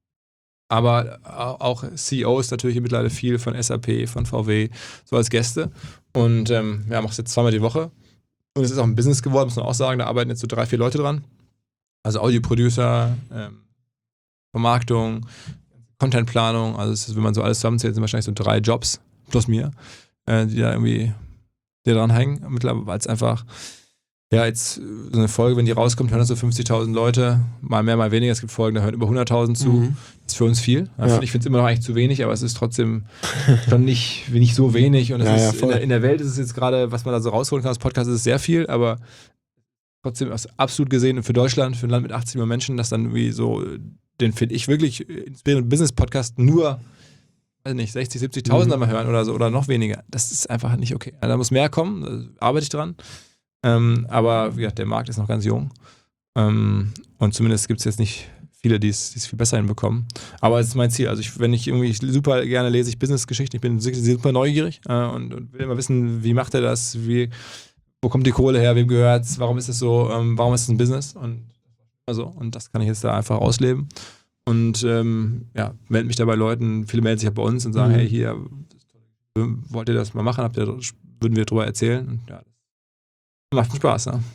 Aber auch C E Os natürlich mittlerweile viel von S A P, von V W, so als Gäste. Und ähm, ja, machst jetzt zweimal die Woche. Und es ist auch ein Business geworden, muss man auch sagen. Da arbeiten jetzt so drei, vier Leute dran. Also Audio-Producer, ähm, Vermarktung, Contentplanung. Also es ist, wenn man so alles zusammenzählt, sind wahrscheinlich so drei Jobs plus mir, äh, die da irgendwie die dran hängen. Mittlerweile, weil es einfach, ja, jetzt so eine Folge, wenn die rauskommt, hören das so fünfzigtausend Leute, mal mehr, mal weniger. Es gibt Folgen, da hören über hunderttausend zu. Mhm. Das ist für uns viel. Ja. Ich finde es immer noch eigentlich zu wenig, aber es ist trotzdem schon nicht, nicht so wenig. Und es ja, ist ja, in, der, in der Welt ist es jetzt gerade, was man da so rausholen kann aus Podcast, ist es sehr viel, aber trotzdem absolut gesehen für Deutschland, für ein Land mit achtzig Millionen Menschen, dass dann irgendwie so, den finde ich wirklich inspirierenden Business-Podcast nur weiß nicht, sechzig, siebzigtausend mhm. mal hören oder so oder noch weniger. Das ist einfach nicht okay. Da muss mehr kommen, da arbeite ich dran. Ähm, aber wie gesagt, der Markt ist noch ganz jung. Ähm, und zumindest gibt es jetzt nicht viele, die es viel besser hinbekommen. Aber es ist mein Ziel. Also ich, wenn ich irgendwie super gerne lese ich Business-Geschichten, ich bin super neugierig äh, und, und will immer wissen, wie macht er das, wie, wo kommt die Kohle her, wem gehört's, warum ist es so, ähm, warum ist es ein Business? Und, also, und das kann ich jetzt da einfach ausleben. Und ähm, ja, melde mich da bei Leuten, viele melden sich ja bei uns und sagen, mhm. hey, hier, wollt ihr das mal machen? Habt ihr, würden wir drüber erzählen? Und ja, das macht Spaß, ne?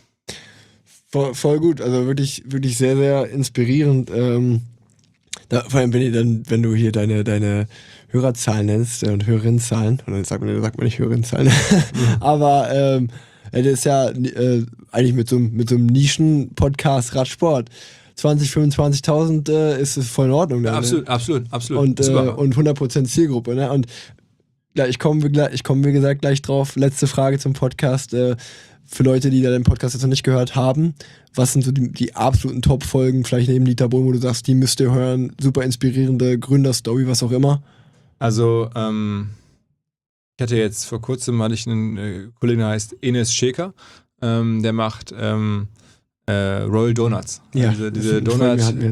Voll, voll gut, also wirklich, wirklich sehr, sehr inspirierend. Ähm, da, vor allem, wenn, ihr dann, wenn du hier deine, deine Hörerzahlen nennst und Hörerinnenzahlen, und dann sagt man, sagt man nicht Hörerinnenzahlen, mhm. aber ähm, das ist ja äh, eigentlich mit so, mit so einem Nischen-Podcast Radsport. zwanzig, fünfundzwanzigtausend äh, ist es voll in Ordnung. Dann, ja, absolut, ne? absolut, absolut. Und, äh, und hundert Prozent Zielgruppe. Ne? Und ja, ich komme, ich komme, wie gesagt, gleich drauf. Letzte Frage zum Podcast. Äh, für Leute, die da den Podcast jetzt noch nicht gehört haben, was sind so die, die absoluten Top-Folgen, vielleicht neben Dieter Bohlen, wo du sagst, die müsst ihr hören, super inspirierende Gründerstory, was auch immer? Also, ähm, ich hatte jetzt vor kurzem, hatte ich einen äh, Kollegen, der heißt Enes Scheker, ähm, der macht ähm, Äh, Royal Donuts. Ja, also diese diese Donut-Läden,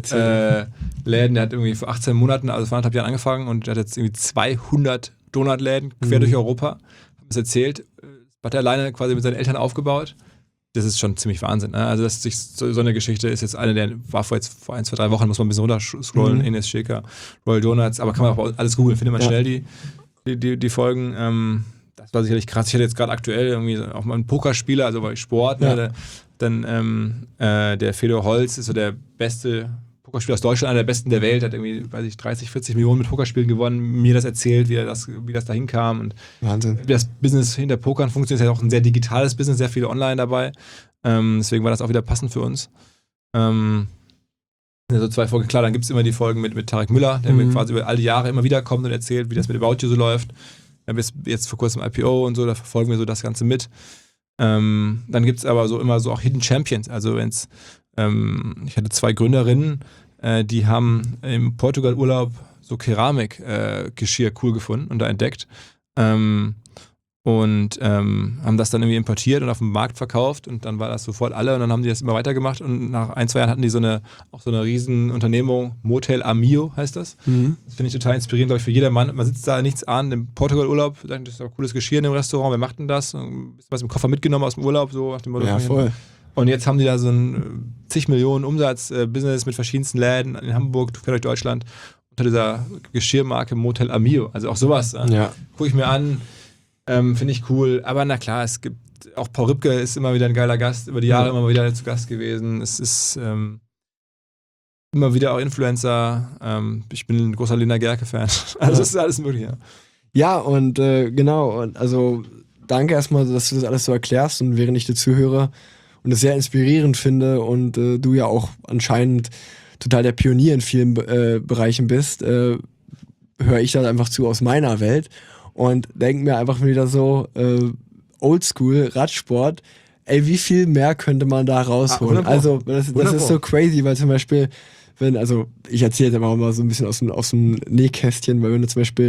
äh, der hat irgendwie vor achtzehn Monaten, also vor anderthalb Jahren angefangen und der hat jetzt irgendwie zweihundert Donutläden quer mhm. durch Europa. Hat es erzählt, hat er alleine quasi mit seinen Eltern aufgebaut. Das ist schon ziemlich Wahnsinn. Ne? Also das ist so, so eine Geschichte ist jetzt eine, der war vor jetzt vor ein, zwei, drei Wochen, muss man ein bisschen runterscrollen, mhm. Enes Scheker, Royal Donuts, aber kann man auch alles googeln, findet man ja. schnell die, die, die, die Folgen. Ähm, das war sicherlich krass. Ich hatte jetzt gerade aktuell irgendwie auch mal einen Pokerspieler, also bei Sport, ja. ne, dann ähm, äh, der Fedor Holz ist so der beste Pokerspieler aus Deutschland, einer der besten der Welt, hat irgendwie, weiß ich, dreißig, vierzig Millionen mit Pokerspielen gewonnen, mir das erzählt, wie, er das, wie das da hinkam und Wahnsinn. Wie das Business hinter Pokern funktioniert, ist ja auch ein sehr digitales Business, sehr viele online dabei, ähm, deswegen war das auch wieder passend für uns. Ähm, so zwei Folgen, klar, dann gibt es immer die Folgen mit, mit Tarek Müller, der mhm. mir quasi über all die Jahre immer wieder kommt und erzählt, wie das mit About You so läuft. Wir haben jetzt, jetzt vor kurzem I P O und so, da verfolgen wir so das Ganze mit. Ähm, dann gibt es aber so immer so auch Hidden Champions. Also wenn es, ähm, ich hatte zwei Gründerinnen, äh, die haben im Portugal-Urlaub so Keramik-Geschirr äh, cool gefunden und da entdeckt. Ähm, und ähm, haben das dann irgendwie importiert und auf dem Markt verkauft und dann war das sofort alle und dann haben die das immer weitergemacht und nach ein, zwei Jahren hatten die so eine, auch so eine riesen Unternehmung, Motel Amio heißt das. Mhm. Das finde ich total inspirierend, glaube ich, für jedermann. Man sitzt da nichts an, im Portugal-Urlaub, das ist doch cooles Geschirr in dem Restaurant, wer macht denn das? Ein bisschen was im Koffer mitgenommen aus dem Urlaub, so nach dem Motto. Ja, voll. Und jetzt haben die da so ein zig Millionen Umsatz-Business mit verschiedensten Läden in Hamburg, quer durch Deutschland, unter dieser Geschirrmarke Motel Amio. Also auch sowas. Äh, Ja. Gucke ich mir an, ähm, finde ich cool. Aber na klar, es gibt, auch Paul Ripke ist immer wieder ein geiler Gast, über die Jahre immer wieder zu Gast gewesen. Es ist ähm, immer wieder auch Influencer. Ähm, ich bin ein großer Lena Gerke-Fan. Also es ist alles möglich, ja. Ja, und äh, genau, und also danke erstmal, dass du das alles so erklärst und während ich dir zuhöre und es sehr inspirierend finde und äh, du ja auch anscheinend total der Pionier in vielen äh, Bereichen bist, äh, höre ich das einfach zu aus meiner Welt und denke mir einfach wieder so, äh, Oldschool, Radsport, ey, wie viel mehr könnte man da rausholen? Ah, also, das, das ist so crazy, weil zum Beispiel, wenn, also, ich erzähle jetzt einfach mal so ein bisschen aus dem, aus dem Nähkästchen, weil wenn du zum Beispiel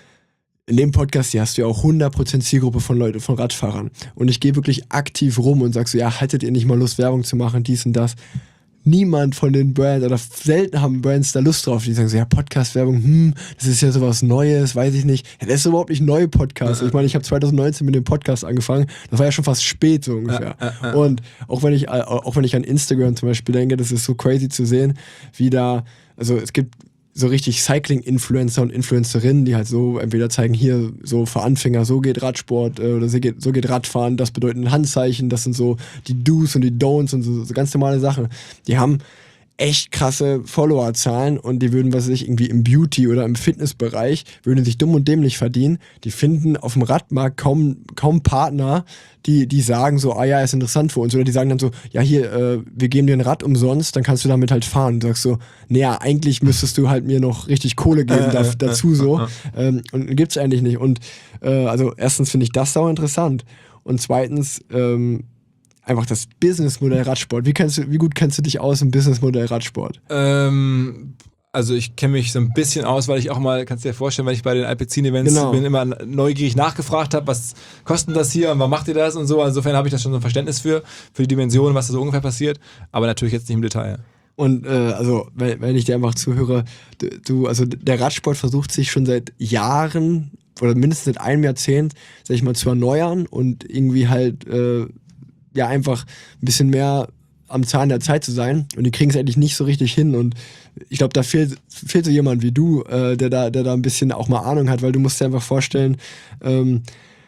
in dem Podcast hier hast du ja auch hundert Prozent Zielgruppe von Leuten, von Radfahrern. Und ich gehe wirklich aktiv rum und sag so, ja, haltet ihr nicht mal Lust, Werbung zu machen, dies und das. Niemand von den Brands, oder selten haben Brands da Lust drauf, die sagen so, ja, Podcast-Werbung, hm, das ist ja sowas Neues, weiß ich nicht. Ja, das ist überhaupt nicht neu Podcast. Ich meine, ich habe zwanzig neunzehn mit dem Podcast angefangen, das war ja schon fast spät so ungefähr. Ja, ja, ja. Und auch wenn ich, auch wenn ich an Instagram zum Beispiel denke, das ist so crazy zu sehen, wie da, also es gibt so richtig Cycling-Influencer und Influencerinnen, die halt so entweder zeigen, hier so für Anfänger, so geht Radsport äh, oder so geht, so geht Radfahren, das bedeutet ein Handzeichen, das sind so die Do's und die Don'ts und so, so ganz normale Sachen. Die haben echt krasse Followerzahlen und die würden, was weiß ich, irgendwie im Beauty- oder im Fitnessbereich, würden sich dumm und dämlich verdienen. Die finden auf dem Radmarkt kaum, kaum Partner, die, die sagen so, ah ja, ist interessant für uns. Oder die sagen dann so, ja hier, äh, wir geben dir ein Rad umsonst, dann kannst du damit halt fahren. Und du sagst so, naja, eigentlich müsstest du halt mir noch richtig Kohle geben äh, da, äh, dazu äh, so. äh, äh. Ähm, und gibt's eigentlich nicht. Und äh, also erstens finde ich das sau interessant. Und zweitens, ähm, einfach das Businessmodell Radsport. Wie, kennst du, wie gut kennst du dich aus im Businessmodell Radsport? Ähm, also ich kenne mich so ein bisschen aus, weil ich auch mal, kannst du dir vorstellen, wenn ich bei den Alpecin-Events Genau. bin, immer neugierig nachgefragt habe, was kostet das hier und wann macht ihr das und so. Insofern habe ich da schon so ein Verständnis für, für die Dimensionen, was da so ungefähr passiert, aber natürlich jetzt nicht im Detail. Und äh, also, wenn, wenn ich dir einfach zuhöre, du, du, also der Radsport versucht sich schon seit Jahren oder mindestens seit einem Jahrzehnt, sag ich mal, zu erneuern und irgendwie halt äh, ja einfach ein bisschen mehr am Zahn der Zeit zu sein. Und die kriegen es eigentlich nicht so richtig hin. Und ich glaube, da fehlt, fehlt so jemand wie du, äh, der, da, der da ein bisschen auch mal Ahnung hat, weil du musst dir einfach vorstellen, ähm,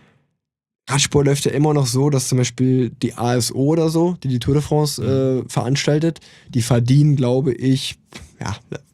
Radsport läuft ja immer noch so, dass zum Beispiel die A S O oder so, die die Tour de France äh, veranstaltet, die verdienen, glaube ich, ja,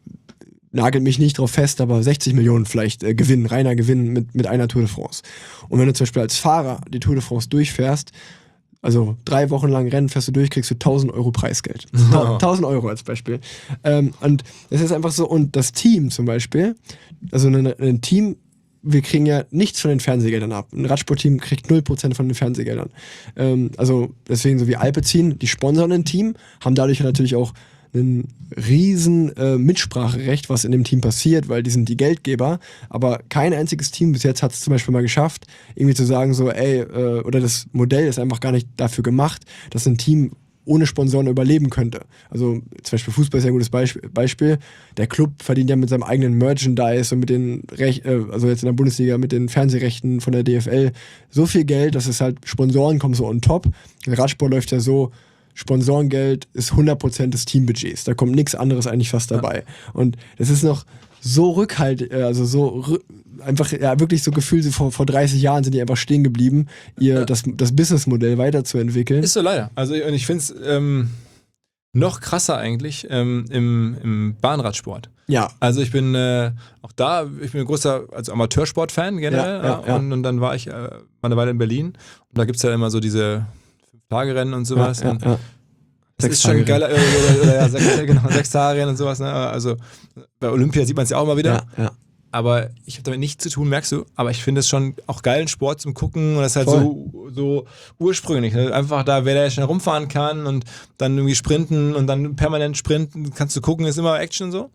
nagelt mich nicht drauf fest, aber sechzig Millionen vielleicht äh, Gewinn, reiner Gewinn mit, mit einer Tour de France. Und wenn du zum Beispiel als Fahrer die Tour de France durchfährst, also drei Wochen lang Rennen fährst du durch, kriegst du tausend Euro Preisgeld. tausend Euro als Beispiel. Ähm, und das ist einfach so, und das Team zum Beispiel, also ein, ein Team, wir kriegen ja nichts von den Fernsehgeldern ab. Ein Radsportteam kriegt null Prozent von den Fernsehgeldern. Ähm, also deswegen so wie Alpecin, die sponsern ein Team, haben dadurch natürlich auch ein riesen äh, Mitspracherecht, was in dem Team passiert, weil die sind die Geldgeber, aber kein einziges Team bis jetzt hat es zum Beispiel mal geschafft, irgendwie zu sagen so, ey, äh, oder das Modell ist einfach gar nicht dafür gemacht, dass ein Team ohne Sponsoren überleben könnte. Also zum Beispiel Fußball ist ja ein gutes Beisp- Beispiel. Der Club verdient ja mit seinem eigenen Merchandise und mit den, Rech- äh, also jetzt in der Bundesliga mit den Fernsehrechten von der D F L so viel Geld, dass es halt Sponsoren kommen so on top. Der Radsport läuft ja so, Sponsorengeld ist hundert Prozent des Teambudgets. Da kommt nichts anderes eigentlich fast dabei. Ja. Und das ist noch so rückhalt, also so rü- einfach, ja, wirklich so gefühlt, vor, vor dreißig Jahren sind die einfach stehen geblieben, ihr ja. das, das Businessmodell weiterzuentwickeln. Ist so leider. Also und ich finde es ähm, noch krasser eigentlich ähm, im, im Bahnradsport. Ja. Also ich bin äh, auch da, ich bin ein großer also Amateursport-Fan generell. Ja, ja, ja, ja. Und, und dann war ich äh, mal eine Weile in Berlin und da gibt es ja immer so diese Tagerennen und sowas. Ja, ja, und ja. das ist schon geil, oder, oder, oder ja, sechs, genau, sechs Tage und sowas. Ne? Also bei Olympia sieht man es ja auch immer wieder. Ja, ja. Aber ich habe damit nichts zu tun, merkst du. Aber ich finde es schon auch geilen Sport zum Gucken und das ist halt so, so ursprünglich. Ne? Einfach da, wer da schnell rumfahren kann und dann irgendwie sprinten und dann permanent sprinten, kannst du gucken, ist immer Action so.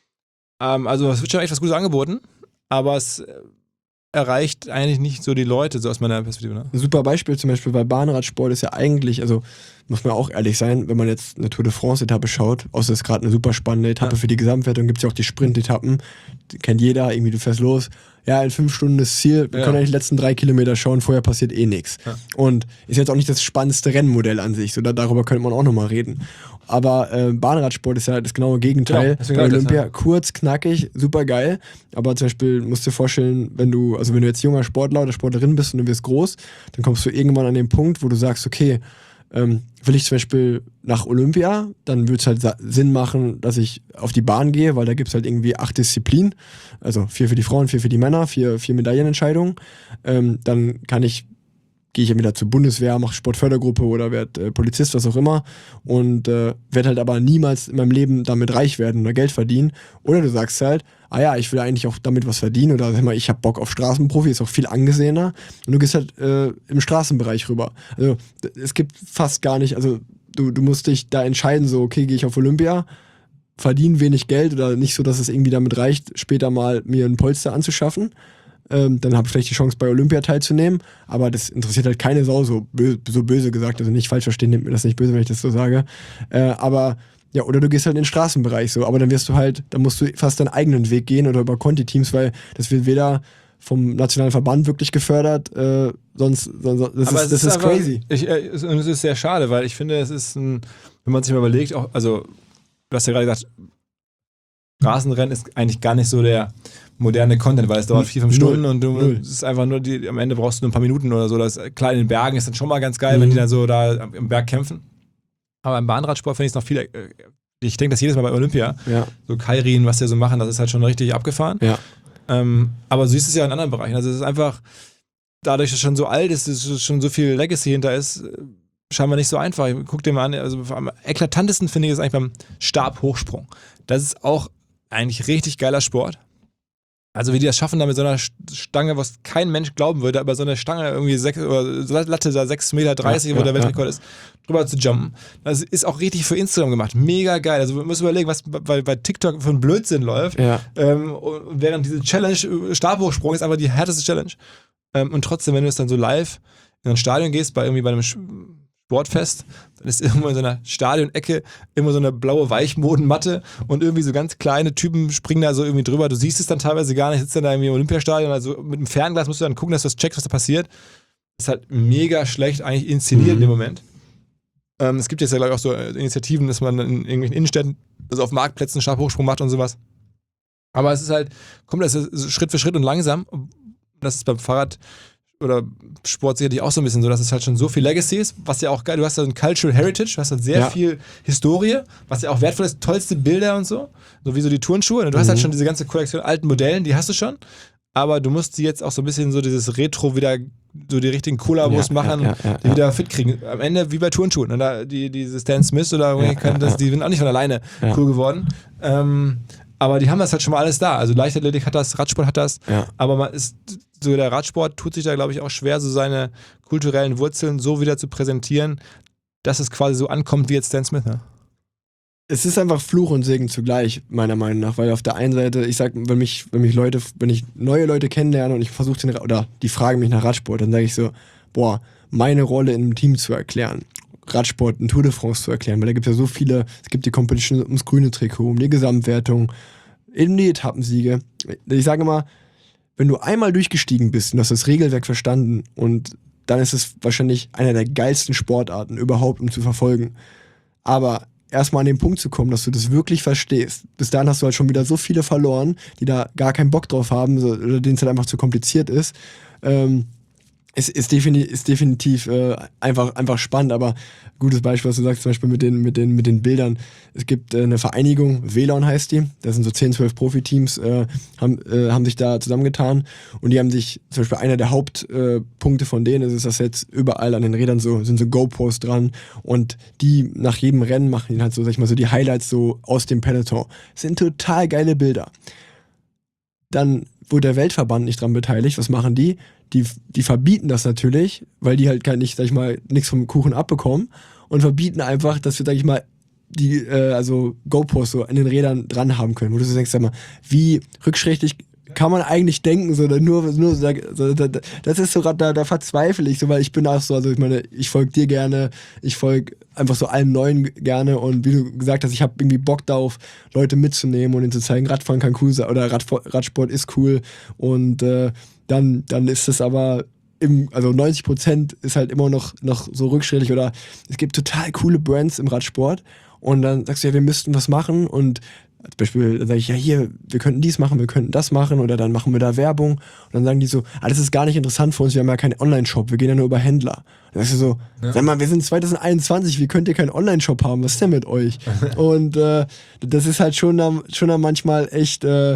Ähm, also es wird schon echt was Gutes angeboten, aber es erreicht eigentlich nicht so die Leute, so aus meiner Perspektive. Ne? Ein super Beispiel zum Beispiel bei Bahnradsport ist ja eigentlich, also muss man auch ehrlich sein, wenn man jetzt eine Tour de France-Etappe schaut, außer es ist gerade eine super spannende Etappe Ja. für die Gesamtwertung, gibt es ja auch die Sprint-Etappen, die kennt jeder, irgendwie du fährst los, ja, in fünf Stunden das Ziel, wir Ja. können ja die letzten drei Kilometer schauen, vorher passiert eh nichts. Ja. Und ist jetzt auch nicht das spannendste Rennmodell an sich, so, da, darüber könnte man auch nochmal reden. Aber äh, Bahnradsport ist ja das genaue Gegenteil. Genau, deswegen Bei sag ich das, Olympia, ja. kurz, knackig, super geil. Aber zum Beispiel musst du dir vorstellen, wenn du, also wenn du jetzt junger Sportler oder Sportlerin bist und du wirst groß, dann kommst du irgendwann an den Punkt, wo du sagst, okay, ähm, will ich zum Beispiel nach Olympia, dann würde es halt sa- Sinn machen, dass ich auf die Bahn gehe, weil da gibt es halt irgendwie acht Disziplinen, also vier für die Frauen, vier für die Männer, vier, vier Medaillenentscheidungen. Ähm, dann kann ich gehe ich ja wieder zur Bundeswehr, mache Sportfördergruppe oder werde äh, Polizist, was auch immer und äh, werde halt aber niemals in meinem Leben damit reich werden oder Geld verdienen. Oder du sagst halt, ah ja, ich will eigentlich auch damit was verdienen oder sag mal, ich habe Bock auf Straßenprofi, ist auch viel angesehener und du gehst halt äh, im Straßenbereich rüber. Also d- es gibt fast gar nicht, also du, du musst dich da entscheiden, so okay, gehe ich auf Olympia, verdiene wenig Geld oder nicht so, dass es irgendwie damit reicht, später mal mir ein Polster anzuschaffen. Ähm, dann habe ich vielleicht die Chance, bei Olympia teilzunehmen, aber das interessiert halt keine Sau, so, bö so böse gesagt, also nicht falsch verstehen, nimmt mir das nicht böse, wenn ich das so sage, äh, aber ja, oder du gehst halt in den Straßenbereich so, aber dann wirst du halt, dann musst du fast deinen eigenen Weg gehen oder über Conti-Teams, weil das wird weder vom nationalen Verband wirklich gefördert, äh, sonst, sonst das Aber ist, es das ist einfach- crazy. Ich, äh, es- und es ist sehr schade, weil ich finde, es ist ein, wenn man sich mal überlegt, auch, also du hast ja gerade gesagt, Straßenrennen ist eigentlich gar nicht so der moderne Content, weil es dauert vier, fünf Null. Stunden und du, Null. es ist einfach nur, die, am Ende brauchst du nur ein paar Minuten oder so. Das, klar, in den Bergen ist dann schon mal ganz geil, Mhm. wenn die dann so da im Berg kämpfen. Aber im Bahnradsport finde ich es noch viel, äh, ich denke das jedes Mal bei Olympia, Ja, so Kairin, was die so machen, das ist halt schon richtig abgefahren. ja. Ähm, aber du siehst es ja in anderen Bereichen. Also es ist einfach, dadurch, dass es schon so alt ist, dass es schon so viel Legacy hinter ist, äh, scheinbar nicht so einfach. Guck dir mal an, also am eklatantesten finde ich es eigentlich beim Stabhochsprung. Das ist auch eigentlich richtig geiler Sport. Also wie die das schaffen, da mit so einer Stange, was kein Mensch glauben würde, aber so eine Stange irgendwie sechs, oder so Latte da sechs Meter dreißig, Ja, wo ja, der Weltrekord ist, drüber zu jumpen. Das ist auch richtig für Instagram gemacht. Mega geil. Also man muss überlegen, was bei, bei TikTok für ein Blödsinn läuft. Ja. Ähm, und während diese Challenge, äh, Stabhochsprung ist einfach die härteste Challenge. Ähm, und trotzdem, wenn du es dann so live in ein Stadion gehst, bei irgendwie bei einem Sportfest, dann ist irgendwo in so einer Stadionecke immer so eine blaue Weichmodenmatte und irgendwie so ganz kleine Typen springen da so irgendwie drüber. Du siehst es dann teilweise gar nicht, sitzt dann da irgendwie im Olympiastadion, also mit dem Fernglas musst du dann gucken, dass du das checkst, was da passiert. Das ist halt mega schlecht eigentlich inszeniert Mhm. in dem Moment. Ähm, es gibt jetzt ja, glaube ich, auch so äh, Initiativen, dass man in irgendwelchen Innenstädten, also auf Marktplätzen Stabhochsprung macht und sowas. Aber es ist halt, kommt das ist Schritt für Schritt und langsam. Das ist beim Fahrrad oder Sport sicherlich auch so ein bisschen so, dass es halt schon so viel Legacy ist, was ja auch geil, du hast ja ein Cultural Heritage, du hast halt sehr Ja. viel Historie, was ja auch wertvoll ist, tollste Bilder und so, so wie so die Turnschuhe. Und du hast halt Mhm. schon diese ganze Kollektion alten Modellen, die hast du schon, aber du musst die jetzt auch so ein bisschen so dieses Retro wieder, so die richtigen Kollabos Ja, machen, ja, ja, ja, die ja. wieder fit kriegen. Am Ende wie bei Turnschuhen. Und da, die, diese Stan Smith oder Ja, ja, ja, das, ja. die sind auch nicht von alleine Ja. cool geworden. Ähm, aber die haben das halt schon mal alles da. Also Leichtathletik hat das, Radsport hat das, Ja. aber man ist, so der Radsport tut sich da, glaube ich, auch schwer, so seine kulturellen Wurzeln so wieder zu präsentieren, dass es quasi so ankommt wie jetzt Stan Smith. Ne? Es ist einfach Fluch und Segen zugleich, meiner Meinung nach, weil auf der einen Seite, ich sag, wenn mich, wenn mich Leute, wenn ich neue Leute kennenlerne und ich versuche den, Ra- oder die fragen mich nach Radsport, dann sage ich so, boah, meine Rolle in einem Team zu erklären, Radsport, ein Tour de France zu erklären, weil da gibt es ja so viele, es gibt die Competition ums grüne Trikot, um die Gesamtwertung, eben die Etappensiege. Ich sage immer, wenn du einmal durchgestiegen bist und hast das Regelwerk verstanden und dann ist es wahrscheinlich einer der geilsten Sportarten überhaupt, um zu verfolgen. Aber erstmal an den Punkt zu kommen, dass du das wirklich verstehst. Bis dahin hast du halt schon wieder so viele verloren, die da gar keinen Bock drauf haben so, oder denen es halt einfach zu kompliziert ist. Ähm, ist, ist, defini ist definitiv äh, einfach, einfach spannend, aber gutes Beispiel, was du sagst, zum Beispiel mit den, mit den, mit den Bildern. Es gibt äh, eine Vereinigung, W L A N heißt die, das sind so zehn, zwölf Profiteams, äh, haben, äh, haben sich da zusammengetan und die haben sich, zum Beispiel einer der Hauptpunkte äh, von denen ist, ist, dass jetzt überall an den Rädern so, sind so GoPros dran und die nach jedem Rennen machen die halt so, sag ich mal, so die Highlights so aus dem Peloton. Das sind total geile Bilder. Dann wurde der Weltverband nicht dran beteiligt. Was machen die? Die, die verbieten das natürlich, weil die halt gar nicht, sag ich mal, nichts vom Kuchen abbekommen und verbieten einfach, dass wir, sag ich mal, die, äh, also GoPros so an den Rädern dran haben können. Wo du so denkst, sag mal, wie rückschrittlich, kann man eigentlich denken, so, nur, nur so, so das ist so, da, da verzweifle ich so, weil ich bin auch so, also ich meine, ich folge dir gerne, ich folge einfach so allen Neuen gerne und wie du gesagt hast, ich habe irgendwie Bock darauf, Leute mitzunehmen und ihnen zu zeigen, Radfahren kann cool sein oder Rad, Radsport ist cool und äh, dann, dann ist es aber im, also neunzig Prozent ist halt immer noch, noch so rückschrittlich oder es gibt total coole Brands im Radsport und dann sagst du, ja, wir müssten was machen und als Beispiel, dann sage ich, ja hier, wir könnten dies machen, wir könnten das machen oder dann machen wir da Werbung und dann sagen die so, ah, das ist gar nicht interessant für uns, wir haben ja keinen Online-Shop, wir gehen ja nur über Händler. Dann sagst du so, ja. Sag mal, wir sind zwanzig einundzwanzig, wie könnt ihr keinen Online-Shop haben, was ist denn mit euch? Und äh, das ist halt schon dann, schon dann manchmal echt äh,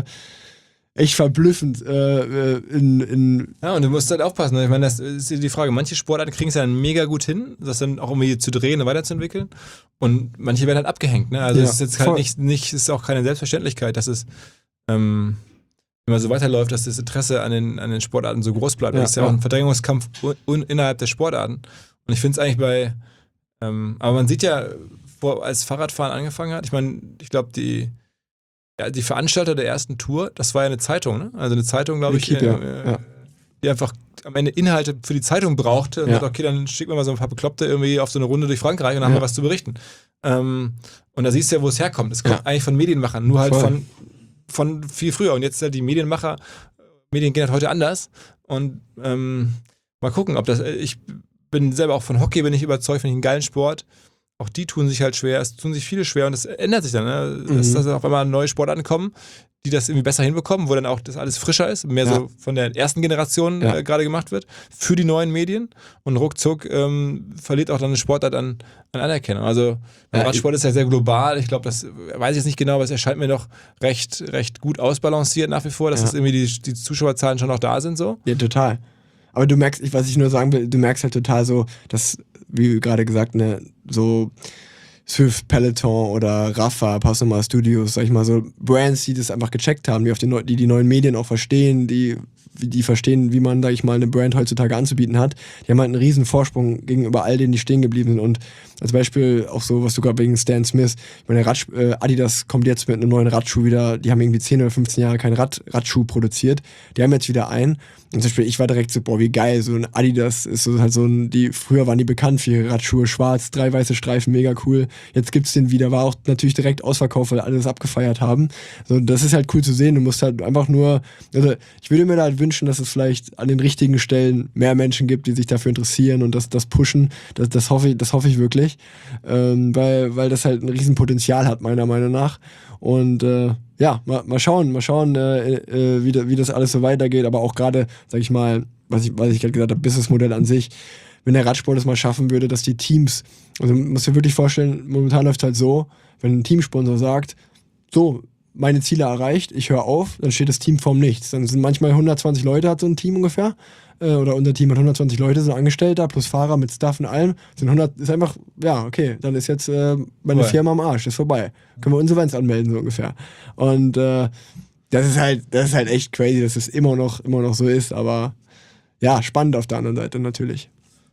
echt verblüffend äh, in, in ja, und du musst halt aufpassen. Ich meine, das ist die Frage. Manche Sportarten kriegen es ja dann mega gut hin, das dann auch irgendwie zu drehen und weiterzuentwickeln. Und manche werden halt abgehängt. Ne? Also es ja, ist jetzt halt nicht, nicht, ist auch keine Selbstverständlichkeit, dass es ähm, immer so weiterläuft, dass das Interesse an den, an den Sportarten so groß bleibt. Ja, das ist ja, ja auch ein Verdrängungskampf un, innerhalb der Sportarten. Und ich finde es eigentlich bei, ähm, aber man sieht ja, wo als Fahrradfahren angefangen hat, ich meine, ich glaube, die Ja, die Veranstalter der ersten Tour, das war ja eine Zeitung, ne? Also eine Zeitung, glaube ich, äh, ja. die einfach am Ende Inhalte für die Zeitung brauchte und ja. sagt, okay, dann schicken wir mal so ein paar Bekloppte irgendwie auf so eine Runde durch Frankreich und dann ja. haben wir was zu berichten. Ähm, und da siehst du ja, wo es herkommt. Es kommt ja. eigentlich von Medienmachern, nur halt von, von viel früher. Und jetzt halt die Medienmacher, Medien gehen halt heute anders. Und ähm, mal gucken, ob das, ich bin selber auch von Hockey, bin ich überzeugt, finde ich einen geilen Sport. Auch die tun sich halt schwer, es tun sich viele schwer und das ändert sich dann, ne? Mhm. dass, dass auf einmal neue Sportarten kommen, die das irgendwie besser hinbekommen, wo dann auch das alles frischer ist, mehr ja. so von der ersten Generation ja. äh, gerade gemacht wird, für die neuen Medien und ruckzuck ähm, verliert auch dann eine Sportart an, an Anerkennung. Also der ja, Radsport ist ja sehr global, ich glaube, das weiß ich jetzt nicht genau, aber es erscheint mir doch recht, recht gut ausbalanciert nach wie vor, dass ja. das irgendwie die, die Zuschauerzahlen schon noch da sind so. Ja, total. Aber du merkst, was ich nur sagen will, du merkst halt total so, dass, wie gerade gesagt, ne, so Swift, Peloton oder Rafa, Passoma Studios, sag ich mal, so Brands, die das einfach gecheckt haben, die auf die, Neu- die, die neuen Medien auch verstehen, die, die verstehen, wie man, sag ich mal, eine Brand heutzutage anzubieten hat. Die haben halt einen riesen Vorsprung gegenüber all denen, die stehen geblieben sind. Und als Beispiel auch so, was du gerade wegen Stan Smith, ich meine, Rad, äh, Adidas kommt jetzt mit einem neuen Radschuh wieder, die haben irgendwie zehn oder fünfzehn Jahre keinen Rad, Radschuh produziert, die haben jetzt wieder einen. Und zum Beispiel, ich war direkt so, boah, wie geil, so ein Adidas ist so halt so ein, die, früher waren die bekannt für ihre Radschuhe, schwarz, drei weiße Streifen, mega cool. Jetzt gibt's den wieder, war auch natürlich direkt ausverkauft, weil alle das abgefeiert haben. So, das ist halt cool zu sehen, du musst halt einfach nur, also ich würde mir da halt wünschen, dass es vielleicht an den richtigen Stellen mehr Menschen gibt, die sich dafür interessieren und das, das pushen, das, das hoffe ich, das hoffe ich wirklich, ähm, weil, weil das halt ein Riesenpotenzial hat, meiner Meinung nach. Und äh, ja, mal, mal schauen, mal schauen, äh, äh, wie, da, wie das alles so weitergeht, aber auch gerade, sag ich mal, was ich, was ich gerade gesagt habe, Businessmodell an sich, wenn der Radsport es mal schaffen würde, dass die Teams, also man muss dir wirklich vorstellen, momentan läuft es halt so, wenn ein Teamsponsor sagt, so, meine Ziele erreicht, ich höre auf, dann steht das Team vorm Nichts. Dann sind manchmal hundertzwanzig Leute, hat so ein Team ungefähr, äh, oder unser Team hat hundertzwanzig Leute, so Angestellter plus Fahrer mit Staff und allem, sind hundert, ist einfach, ja, okay, dann ist jetzt äh, meine cool. Firma am Arsch, ist vorbei. Können wir Insolvenz anmelden, so ungefähr. Und äh, das ist halt, das ist halt echt crazy, dass es immer noch, immer noch so ist, aber ja, spannend auf der anderen Seite natürlich.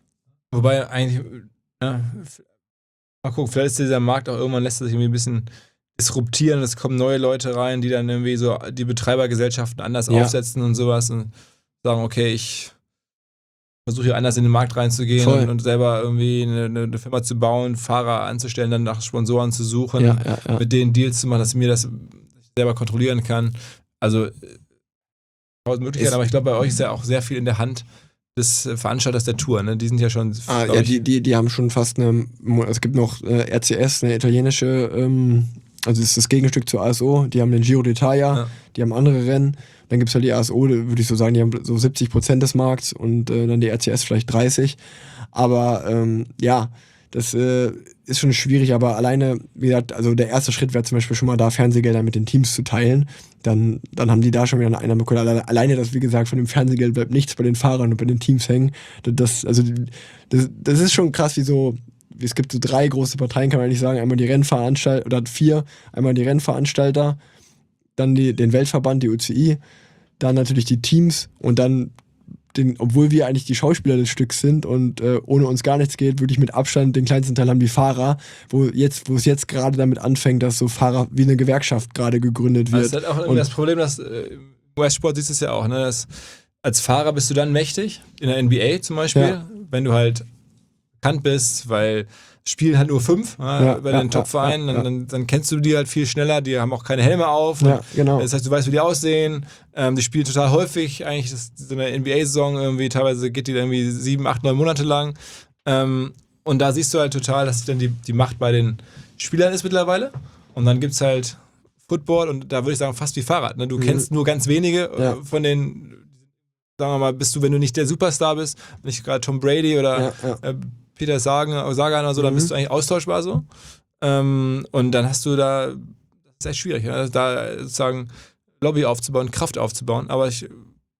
Wobei eigentlich, ja, mal gucken, vielleicht ist dieser Markt auch irgendwann, lässt er sich irgendwie ein bisschen disruptieren, es kommen neue Leute rein, die dann irgendwie so die Betreibergesellschaften anders ja. aufsetzen und sowas und sagen, okay, ich versuche hier anders in den Markt reinzugehen und, und selber irgendwie eine, eine Firma zu bauen, Fahrer anzustellen, dann nach Sponsoren zu suchen, ja, ja, ja. mit denen Deals zu machen, dass ich mir das selber kontrollieren kann. Also tausend Möglichkeiten, aber ich glaube, bei euch ist ja auch sehr viel in der Hand des Veranstalters der Tour, ne? Die sind ja schon... Ah, ja, die, die, die haben schon fast eine... Es gibt noch äh, R C S, eine italienische... Ähm, also das ist das Gegenstück zur A S O. Die haben den Giro d'Italia, ja. die haben andere Rennen. Dann gibt es halt die A S O, würde ich so sagen, die haben so siebzig Prozent des Markts und äh, dann die R C S vielleicht dreißig. Aber ähm, ja, das äh, ist schon schwierig, aber alleine, wie gesagt, also der erste Schritt wäre zum Beispiel schon mal da, Fernsehgelder mit den Teams zu teilen. Dann, dann haben die da schon wieder eine Einnahme bekommen. Alleine, alleine das, wie gesagt, von dem Fernsehgeld bleibt nichts bei den Fahrern und bei den Teams hängen. Das, also, das, das ist schon krass, wie so, wie es gibt so drei große Parteien, kann man nicht sagen. Einmal die Rennveranstalter, oder vier, einmal die Rennveranstalter, dann die, den Weltverband, die U C I, dann natürlich die Teams und dann den, obwohl wir eigentlich die Schauspieler des Stücks sind und äh, ohne uns gar nichts geht, wirklich mit Abstand den kleinsten Teil haben die Fahrer, wo jetzt, wo es jetzt gerade damit anfängt, dass so Fahrer wie eine Gewerkschaft gerade gegründet wird. Das ist halt auch irgendwie das Problem, dass äh, U S-Sport siehst du es ja auch, ne? Das, als Fahrer bist du dann mächtig, in der N B A zum Beispiel, Ja. wenn du halt bekannt bist, weil spielen halt nur fünf ja, Ja, bei ja, den Top-Vereinen, ja, ja. dann, dann, dann kennst du die halt viel schneller, die haben auch keine Helme auf. Ja, genau. Das heißt, du weißt, wie die aussehen. Ähm, die spielen total häufig, eigentlich das, so eine N B A-Saison irgendwie, teilweise geht die dann irgendwie sieben, acht, neun Monate lang. Ähm, und da siehst du halt total, dass dann die, die Macht bei den Spielern ist mittlerweile. Und dann gibt es halt Football und da würde ich sagen, fast wie Fahrrad. Ne? Du Mhm. kennst nur ganz wenige Ja. äh, von den, sagen wir mal, bist du, wenn du nicht der Superstar bist, nicht gerade Tom Brady oder Ja, ja. äh, Peter Sagan, Sagan oder so, dann Mhm. bist du eigentlich austauschbar so. Ähm, und dann hast du da, das ist echt schwierig, ja? Da sozusagen Lobby aufzubauen, Kraft aufzubauen. Aber ich bin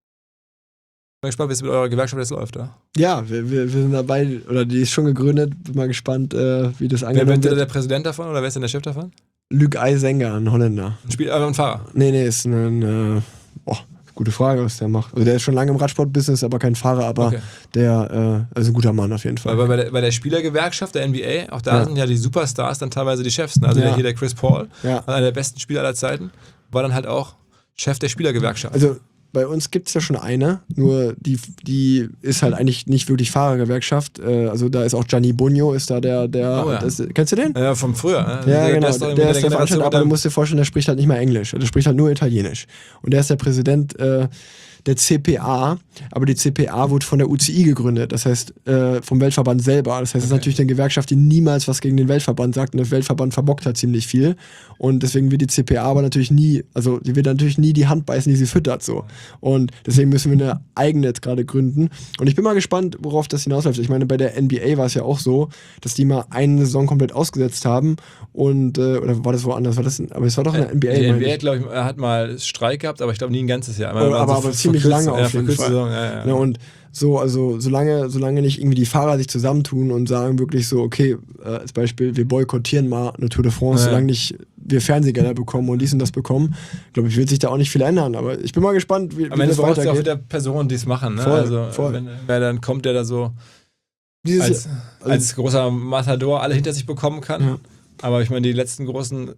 gespannt, wie es mit eurer Gewerkschaft jetzt läuft. Ja? Ja, wir, wir, wir sind dabei, oder die ist schon gegründet, bin mal gespannt, äh, wie das Wer angenommen wird denn wird. der Präsident davon oder wer ist denn der Chef davon? Luc Eisenger, ein Holländer. Ein Spiel, aber ein Fahrer. Nee, nee, ist ein, äh, oh, gute Frage, was der macht. Also der ist schon lange im Radsport-Business, aber kein Fahrer, aber Okay. der äh, ist ein guter Mann auf jeden Fall. Weil bei der, bei der Spielergewerkschaft der N B A, auch da Ja. sind ja die Superstars dann teilweise die Chefs. Ne? Also Ja. der, hier der Chris Paul, Ja. einer der besten Spieler aller Zeiten, war dann halt auch Chef der Spielergewerkschaft. Also bei uns gibt es ja schon eine, nur die, die ist halt eigentlich nicht wirklich Fahrergewerkschaft. Äh, also da ist auch Gianni Bugno, ist da der, der Oh ja. das, kennst du den? ja, vom früher. Ne? Ja, der, genau, der ist doch der, irgendwie ist der Generation Veranstalter, aber mit du der- musst dir vorstellen, der spricht halt nicht mal Englisch, der spricht halt nur Italienisch. Und der ist der Präsident äh, der C P A, aber die C P A wurde von der U C I gegründet, das heißt äh, vom Weltverband selber. Das heißt, es ist Okay. natürlich eine Gewerkschaft, die niemals was gegen den Weltverband sagt und der Weltverband verbockt hat ziemlich viel. Und deswegen wird die C P A aber natürlich nie, also die wird natürlich nie die Hand beißen, die sie füttert so. Und deswegen müssen wir eine eigene jetzt gerade gründen. Und ich bin mal gespannt, worauf das hinausläuft. Ich meine, bei der N B A war es ja auch so, dass die mal eine Saison komplett ausgesetzt haben und, äh, oder war das woanders? War das, aber es war doch in der N B A. Die N meine B A, ich. glaube ich, hat mal Streik gehabt, aber ich glaube nie ein ganzes Jahr. Aber- aber- aber ziemlich verkürzt- lange auf ja, jeden verkürzte Fall. Saison, ja, ja. Ne, und so, also solange, solange nicht irgendwie die Fahrer sich zusammentun und sagen wirklich so, okay, äh, als Beispiel, wir boykottieren mal eine Tour de France, Ja. solange nicht wir Fernsehgelder bekommen und dies und das bekommen, glaube ich, wird sich da auch nicht viel ändern. Aber ich bin mal gespannt, wie, Am wie Ende das braucht es ja auch weitergeht. wieder Personen, die es machen. Ne? Voll, also, voll. Wenn, wer dann kommt, der da so Dieses als, Jahr- also- als großer Matador alle hinter sich bekommen kann. Ja. Aber ich meine, die letzten großen,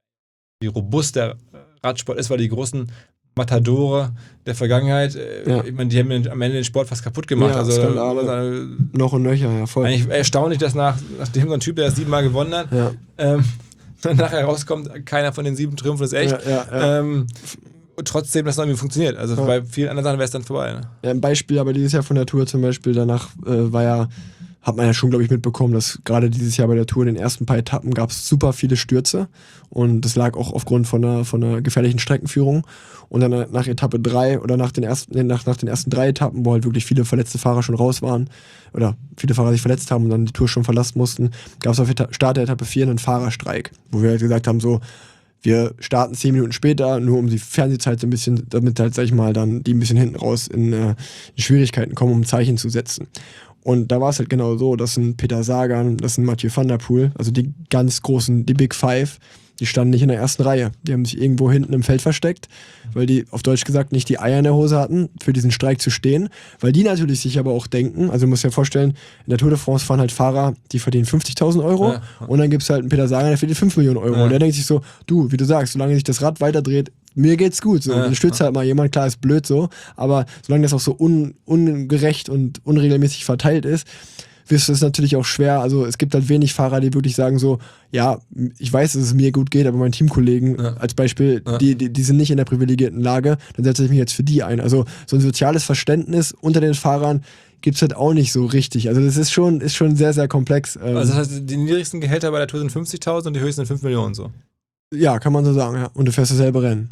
wie robust der Radsport ist, weil die großen Matadore der Vergangenheit, äh, Ja. ich meine, die haben den- am Ende den Sport fast kaputt gemacht. Ja, also Skandale. also, noch und nöcher, ja, voll. eigentlich erstaunlich, dass nach, nachdem so ein Typ, der das siebenmal gewonnen hat, Ja, ähm, dann nachher rauskommt, keiner von den sieben Triumphen ist echt. ja, ja, ja. Ähm, und trotzdem, dass es irgendwie funktioniert. Also Ja. bei vielen anderen Sachen wäre es dann vorbei. Ne? Ja, ein Beispiel aber dieses Jahr von der Tour zum Beispiel, danach äh, war ja, hat man ja schon, glaube ich, mitbekommen, dass gerade dieses Jahr bei der Tour in den ersten paar Etappen gab es super viele Stürze und das lag auch aufgrund von einer, von einer gefährlichen Streckenführung und dann nach Etappe drei oder nach den ersten, nee, nach, nach den ersten drei Etappen, wo halt wirklich viele verletzte Fahrer schon raus waren oder viele Fahrer sich verletzt haben und dann die Tour schon verlassen mussten, gab es auf Eta- Start der Etappe vier einen Fahrerstreik, wo wir halt gesagt haben, so, wir starten zehn Minuten später, nur um die Fernsehzeit so ein bisschen, damit halt, sag ich mal, dann die ein bisschen hinten raus in, äh, in Schwierigkeiten kommen, um ein Zeichen zu setzen. Und da war es halt genau so, dass ein Peter Sagan, das ein Mathieu van der Poel, also die ganz großen, die Big Five, die standen nicht in der ersten Reihe. Die haben sich irgendwo hinten im Feld versteckt, weil die auf Deutsch gesagt nicht die Eier in der Hose hatten, für diesen Streik zu stehen. Weil die natürlich sich aber auch denken, also du musst dir vorstellen, in der Tour de France fahren halt Fahrer, die verdienen fünfzigtausend Euro Ja. und dann gibt es halt einen Peter Sagan, der verdient fünf Millionen Euro. Ja. Und der denkt sich so, du, wie du sagst, solange sich das Rad weiterdreht, mir geht's gut. So. Ja. Dann stürzt halt mal jemand, klar, ist blöd so, aber solange das auch so un, ungerecht und unregelmäßig verteilt ist, wirst du es natürlich auch schwer. Also es gibt halt wenig Fahrer, die wirklich sagen so, ja, ich weiß, dass es mir gut geht, aber meine Teamkollegen Ja. als Beispiel, Ja. die, die, die sind nicht in der privilegierten Lage, dann setze ich mich jetzt für die ein. Also so ein soziales Verständnis unter den Fahrern gibt es halt auch nicht so richtig. Also das ist schon, ist schon sehr, sehr komplex. Ähm, Also das heißt, die niedrigsten Gehälter bei der Tour sind fünfzigtausend und die höchsten sind fünf Millionen so. ja, kann man so sagen, ja. Und du fährst dasselbe Rennen.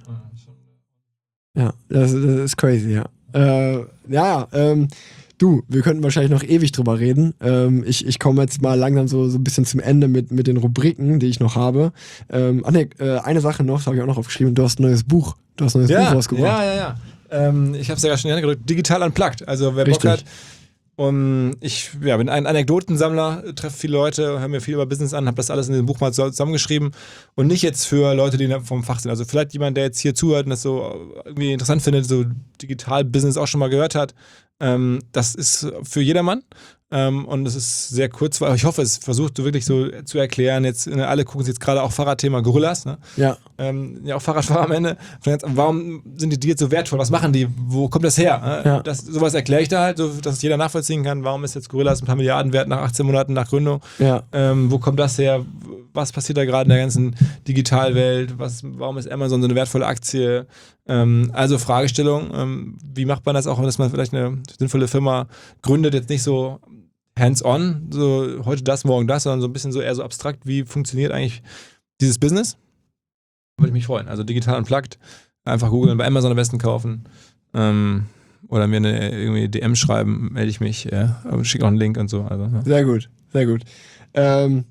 Ja, das, das ist crazy, ja. Äh, ja, ähm, du, wir könnten wahrscheinlich noch ewig drüber reden. Ähm, ich ich komme jetzt mal langsam so, so ein bisschen zum Ende mit, mit den Rubriken, die ich noch habe. Ähm, ach nee, äh, eine Sache noch, das habe ich auch noch aufgeschrieben. Du hast ein neues Buch. Du hast ein neues Buch Ja, rausgebracht. ja, ja, ja. Ähm, ich habe es ja gerade schon in die Hand gedrückt. Digital unplugged. Also wer Richtig. Bock hat. Um, ich ja, bin ein Anekdotensammler, treffe viele Leute, höre mir viel über Business an, habe das alles in dem Buch mal zusammengeschrieben und nicht jetzt für Leute, die vom Fach sind. Also vielleicht jemand, der jetzt hier zuhört und das so irgendwie interessant findet, so Digital-Business auch schon mal gehört hat. Ähm, das ist für jedermann. Ähm, und es ist sehr kurz, weil ich hoffe, es versucht so wirklich so zu erklären. Jetzt, ne, alle gucken sich jetzt gerade auch Fahrradthema Gorillas, ne? Ja. Ähm, ja, auch Fahrradfahrer am Ende. Warum sind die, die jetzt so wertvoll? Was machen die? Wo kommt das her? Ne? Ja. Das, sowas erkläre ich da halt, so, dass es jeder nachvollziehen kann. Warum ist jetzt Gorillas ein paar Milliarden wert nach achtzehn Monaten nach Gründung? Ja. Ähm, wo kommt das her? Was passiert da gerade in der ganzen Digitalwelt? Was, warum ist Amazon so eine wertvolle Aktie? Ähm, also Fragestellung, ähm, wie macht man das auch, dass man vielleicht eine sinnvolle Firma gründet, jetzt nicht so hands-on, so heute das, morgen das, sondern so ein bisschen so eher so abstrakt, wie funktioniert eigentlich dieses Business? Würde ich mich freuen. Also digital unplugged, einfach googeln, bei Amazon am besten kaufen ähm, oder mir eine irgendwie D M schreiben, melde ich mich, ja, schicke auch einen Link und so. Also, ja. Sehr gut, sehr gut. Ähm,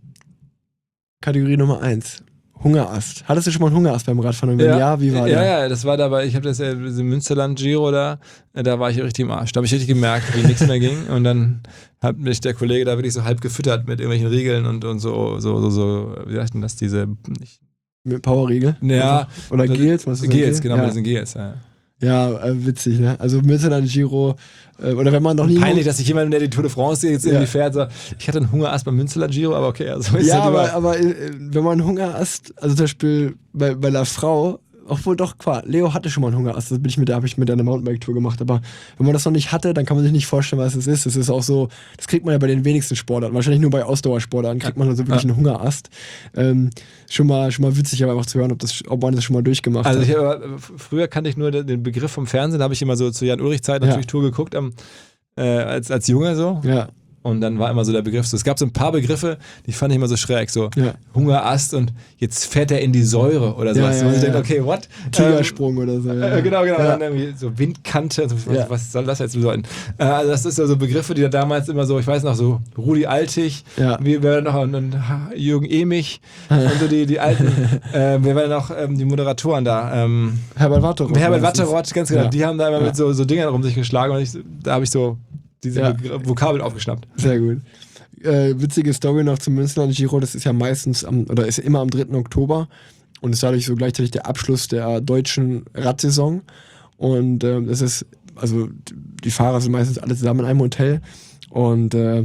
Kategorie Nummer eins. Hungerast. Hattest du schon mal einen Hungerast beim Radfahren? Und wenn ja, ja, wie war ja, der? Ja, das war dabei, ich habe das äh, Münsterland Giro da, äh, da war ich richtig im Arsch. Da habe ich richtig gemerkt, wie nichts mehr ging. Und dann hat mich der Kollege da wirklich so halb gefüttert mit irgendwelchen Riegeln und, und so, so, so, so, wie sagt denn das, diese. Ich, Mit Powerriegel? Ja. Oder Gels? Was ist Gels, das? genau, ja. mit diesen Gels, ja. Ja, äh, witzig, ne? Also Münsterland Giro, äh, oder wenn man noch nie... Peinlich, dass sich jemand, der die Tour de France jetzt irgendwie ja. fährt, so, ich hatte einen Hungerast beim Münsterland Giro, aber okay, also ist ja, halt aber, aber äh, wenn man einen Hungerast, also zum Beispiel bei, bei einer Frau, obwohl doch, klar, Leo hatte schon mal einen Hungerast, das bin ich mit, da habe ich mit einer Mountainbike-Tour gemacht, aber wenn man das noch nicht hatte, dann kann man sich nicht vorstellen, was es ist. Das ist auch so, das kriegt man ja bei den wenigsten Sportarten, wahrscheinlich nur bei Ausdauersportarten kriegt man also wirklich ja. einen Hungerast. Ähm, schon mal, schon mal witzig, aber einfach zu hören, ob, das, ob man das schon mal durchgemacht also hat. Also früher kannte ich nur den Begriff vom Fernsehen, da habe ich immer so zu Jan-Ulrich-Zeit natürlich ja. Tour geguckt, am, äh, als, als Junge so. Ja. Und dann war immer so der Begriff so. Es gab so ein paar Begriffe, die fand ich immer so schräg. So ja. Hungerast und jetzt fährt er in die Säure oder sowas. Ja, ja, und ich ja. denke, okay, what? Tigersprung ähm, oder so. Ja. Äh, genau, genau. Ja. Dann irgendwie so Windkante. Was, ja. was soll das jetzt bedeuten? Äh, also das ist ja so Begriffe, die da damals immer so, ich weiß noch, so Rudi Altig, ja. wir werden noch und, und Jürgen Emich und so die, die alten, äh, wir werden noch ähm, die Moderatoren da. Ähm, Herbert Watteroth. Herbert Watteroth, ganz genau. Ja. Die haben da immer ja. mit so, so Dingern um sich geschlagen und ich, da habe ich so diese ja. Vokabeln aufgeschnappt. Sehr gut. Äh, witzige Story noch zum Münsterland Giro, das ist ja meistens am, oder ist immer am dritten Oktober und ist dadurch so gleichzeitig der Abschluss der deutschen Radsaison und äh, das ist, also die Fahrer sind meistens alle zusammen in einem Hotel und äh,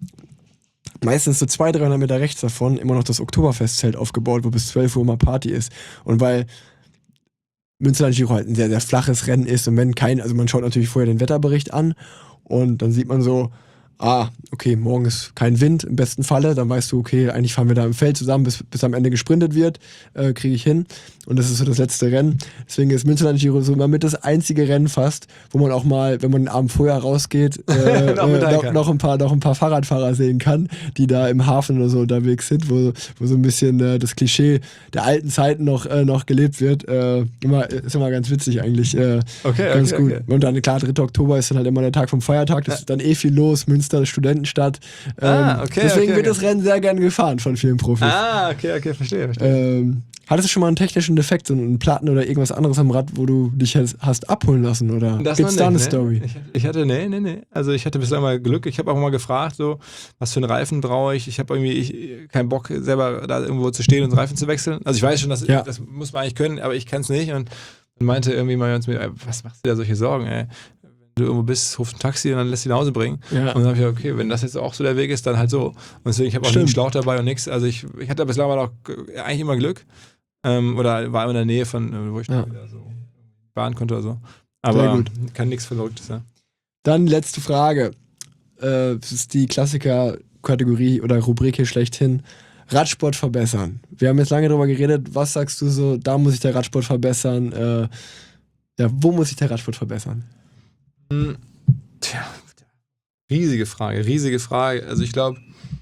meistens so zweihundert, dreihundert Meter rechts davon immer noch das Oktoberfestzelt aufgebaut, wo bis zwölf Uhr immer Party ist und weil Münsterland Giro halt ein sehr, sehr flaches Rennen ist und wenn kein, also man schaut natürlich vorher den Wetterbericht an und dann sieht man so, ah, okay, morgen ist kein Wind im besten Falle, dann weißt du, okay, eigentlich fahren wir da im Feld zusammen, bis, bis am Ende gesprintet wird, äh, kriege ich hin und das ist so das letzte Rennen. Deswegen ist Münsterland Giro so immer mit das einzige Rennen fast, wo man auch mal, wenn man den Abend vorher rausgeht, äh, noch, äh, noch, noch, ein paar, noch ein paar Fahrradfahrer sehen kann, die da im Hafen oder so unterwegs sind, wo, wo so ein bisschen äh, das Klischee der alten Zeiten noch, äh, noch gelebt wird. Äh, immer, ist immer ganz witzig eigentlich. Äh, okay, ganz okay, gut. Okay. Und dann, klar, dritter Oktober ist dann halt immer der Tag vom Feiertag, das ja. ist dann eh viel los, Münster Studentenstadt. Ähm, ah, okay, deswegen okay, wird okay. das Rennen sehr gerne gefahren von vielen Profis. Ah, okay, okay, verstehe, verstehe. Ähm, hattest du schon mal einen technischen Defekt, so einen Platten oder irgendwas anderes am Rad, wo du dich hast abholen lassen? Oder das gibt's da eine nee. Story? Ich, ich hatte, nee, nee, nee. Also ich hatte bislang mal Glück. Ich habe auch mal gefragt, so, was für einen Reifen brauche ich. Ich habe irgendwie ich, keinen Bock, selber da irgendwo zu stehen und Reifen zu wechseln. Also ich weiß schon, dass, ja. das muss man eigentlich können, aber ich kann es nicht. Und meinte irgendwie mal zu mir, was machst du da solche Sorgen, ey? Du irgendwo bist, rufst ein Taxi und dann lässt dich nach Hause bringen. Ja. Und dann habe ich gesagt, okay, wenn das jetzt auch so der Weg ist, dann halt so. Und deswegen, ich habe auch nie einen Schlauch dabei und nichts. Also ich, ich hatte bislang mal noch eigentlich immer Glück. Ähm, oder war immer in der Nähe von, wo ich ja. wieder so fahren konnte oder so. Aber kann nichts Verrücktes sein. Dann letzte Frage. Äh, das ist die Klassiker-Kategorie oder Rubrik hier schlechthin. Radsport verbessern. Wir haben jetzt lange darüber geredet. Was sagst du so, da muss ich der Radsport verbessern? Äh, ja, wo muss ich der Radsport verbessern? Tja, riesige Frage, riesige Frage. Also ich glaube,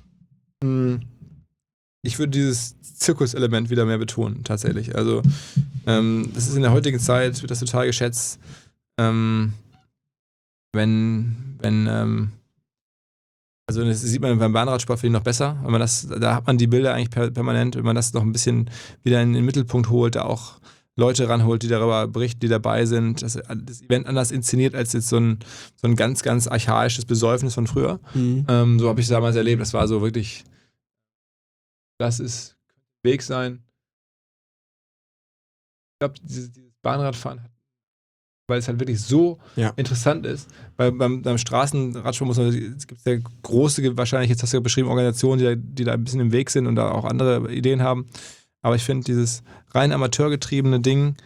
ich würde dieses Zirkuselement wieder mehr betonen, tatsächlich. Also ähm, das ist in der heutigen Zeit, wird das total geschätzt, ähm, wenn, wenn, ähm, also das sieht man beim Bahnradsport finde ich noch besser, wenn man das, da hat man die Bilder eigentlich per, permanent, wenn man das noch ein bisschen wieder in den Mittelpunkt holt, da auch Leute ranholt, die darüber berichten, die dabei sind, das, das Event anders inszeniert als jetzt so ein, so ein ganz, ganz archaisches Besäufnis von früher. Mhm. Ähm, so habe ich es damals erlebt. Das war so wirklich, das ist Weg sein. Ich glaube, dieses, dieses Bahnradfahren hat weil es halt wirklich so Ja. interessant ist. Weil beim, beim Straßenradsport muss man, es gibt ja große, wahrscheinlich, jetzt hast du ja beschrieben, Organisationen, die da, die da ein bisschen im Weg sind und da auch andere Ideen haben. Aber ich finde, dieses rein amateurgetriebene Ding,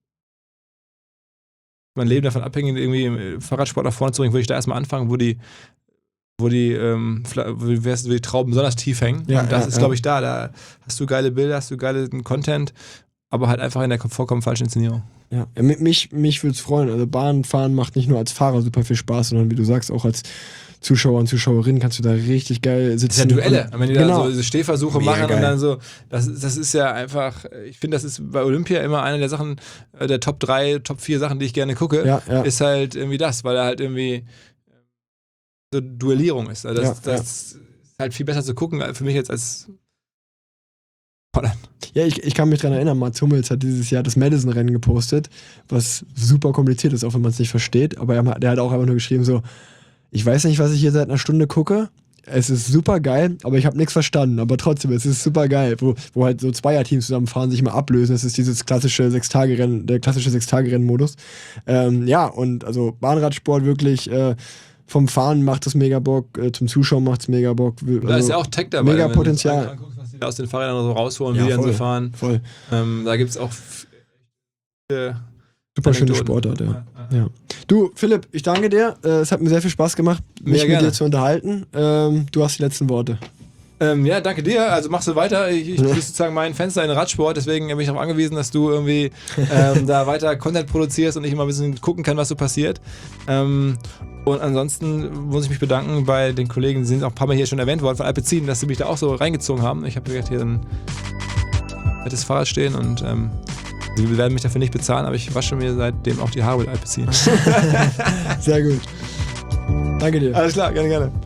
mein Leben davon abhängig, irgendwie im Fahrradsport nach vorne zu bringen, würde ich da erstmal anfangen, wo die, wo die, ähm, wo die Trauben besonders tief hängen. Ja, und das ja, ist, ja. glaube ich, da. Da hast du geile Bilder, hast du geilen Content, aber halt einfach in der vollkommen falschen Inszenierung. Ja, ja, mich, mich würde es freuen. Also Bahnfahren macht nicht nur als Fahrer super viel Spaß, sondern wie du sagst, auch als Zuschauer und Zuschauerin kannst du da richtig geil sitzen. Das ist ja Duelle, und, wenn die genau. da so diese Stehversuche Mega machen geil. und dann so, das, das ist ja einfach, ich finde, das ist bei Olympia immer eine der Sachen, äh, der Top drei, Top vier Sachen, die ich gerne gucke, Ja, ja. ist halt irgendwie das, weil er halt irgendwie so Duellierung ist. Also das, Ja, das ist halt viel besser zu gucken für mich jetzt als Holland. Ja, ich, ich kann mich dran erinnern, Mats Hummels hat dieses Jahr das Madison-Rennen gepostet, was super kompliziert ist, auch wenn man es nicht versteht. Aber er, der hat auch einfach nur geschrieben so, ich weiß nicht, was ich hier seit einer Stunde gucke. Es ist super geil, aber ich habe nichts verstanden. Aber trotzdem, es ist super geil, wo, wo halt so Zweierteams zusammenfahren, sich mal ablösen. Das ist dieses klassische Sechs-Tage-Rennen, der klassische Sechs-Tage-Rennen-Modus. Ähm, ja, und also Bahnradsport wirklich äh, vom Fahren macht es mega Bock, äh, zum Zuschauen macht es mega Bock. Also, Da ist ja auch Tech dabei. mega wenn du Potenzial. das anguckst, was die da aus den Fahrrädern so rausholen, Ja, wie die dann voll, so fahren. Voll. Ähm, da gibt es auch viele Super schöne Anekdoten. Sportart, ja. ja. Du, Philipp, ich danke dir. Äh, es hat mir sehr viel Spaß gemacht, mich Ja, mit gerne. dir zu unterhalten. Ähm, du hast die letzten Worte. Ähm, ja, danke dir. Also machst du weiter. Ich, ich bin sozusagen mein Fenster in den Radsport, deswegen bin ich darauf angewiesen, dass du irgendwie ähm, da weiter Content produzierst und ich immer ein bisschen gucken kann, was so passiert. Ähm, und ansonsten muss ich mich bedanken bei den Kollegen, die sind auch ein paar Mal hier schon erwähnt worden, von Alpecin, dass sie mich da auch so reingezogen haben. Ich habe hier ein fettes Fahrrad stehen und ähm, sie werden mich dafür nicht bezahlen, aber ich wasche mir seitdem auch die Haare mit Alpecin. Sehr gut. Danke dir. Alles klar, gerne, gerne.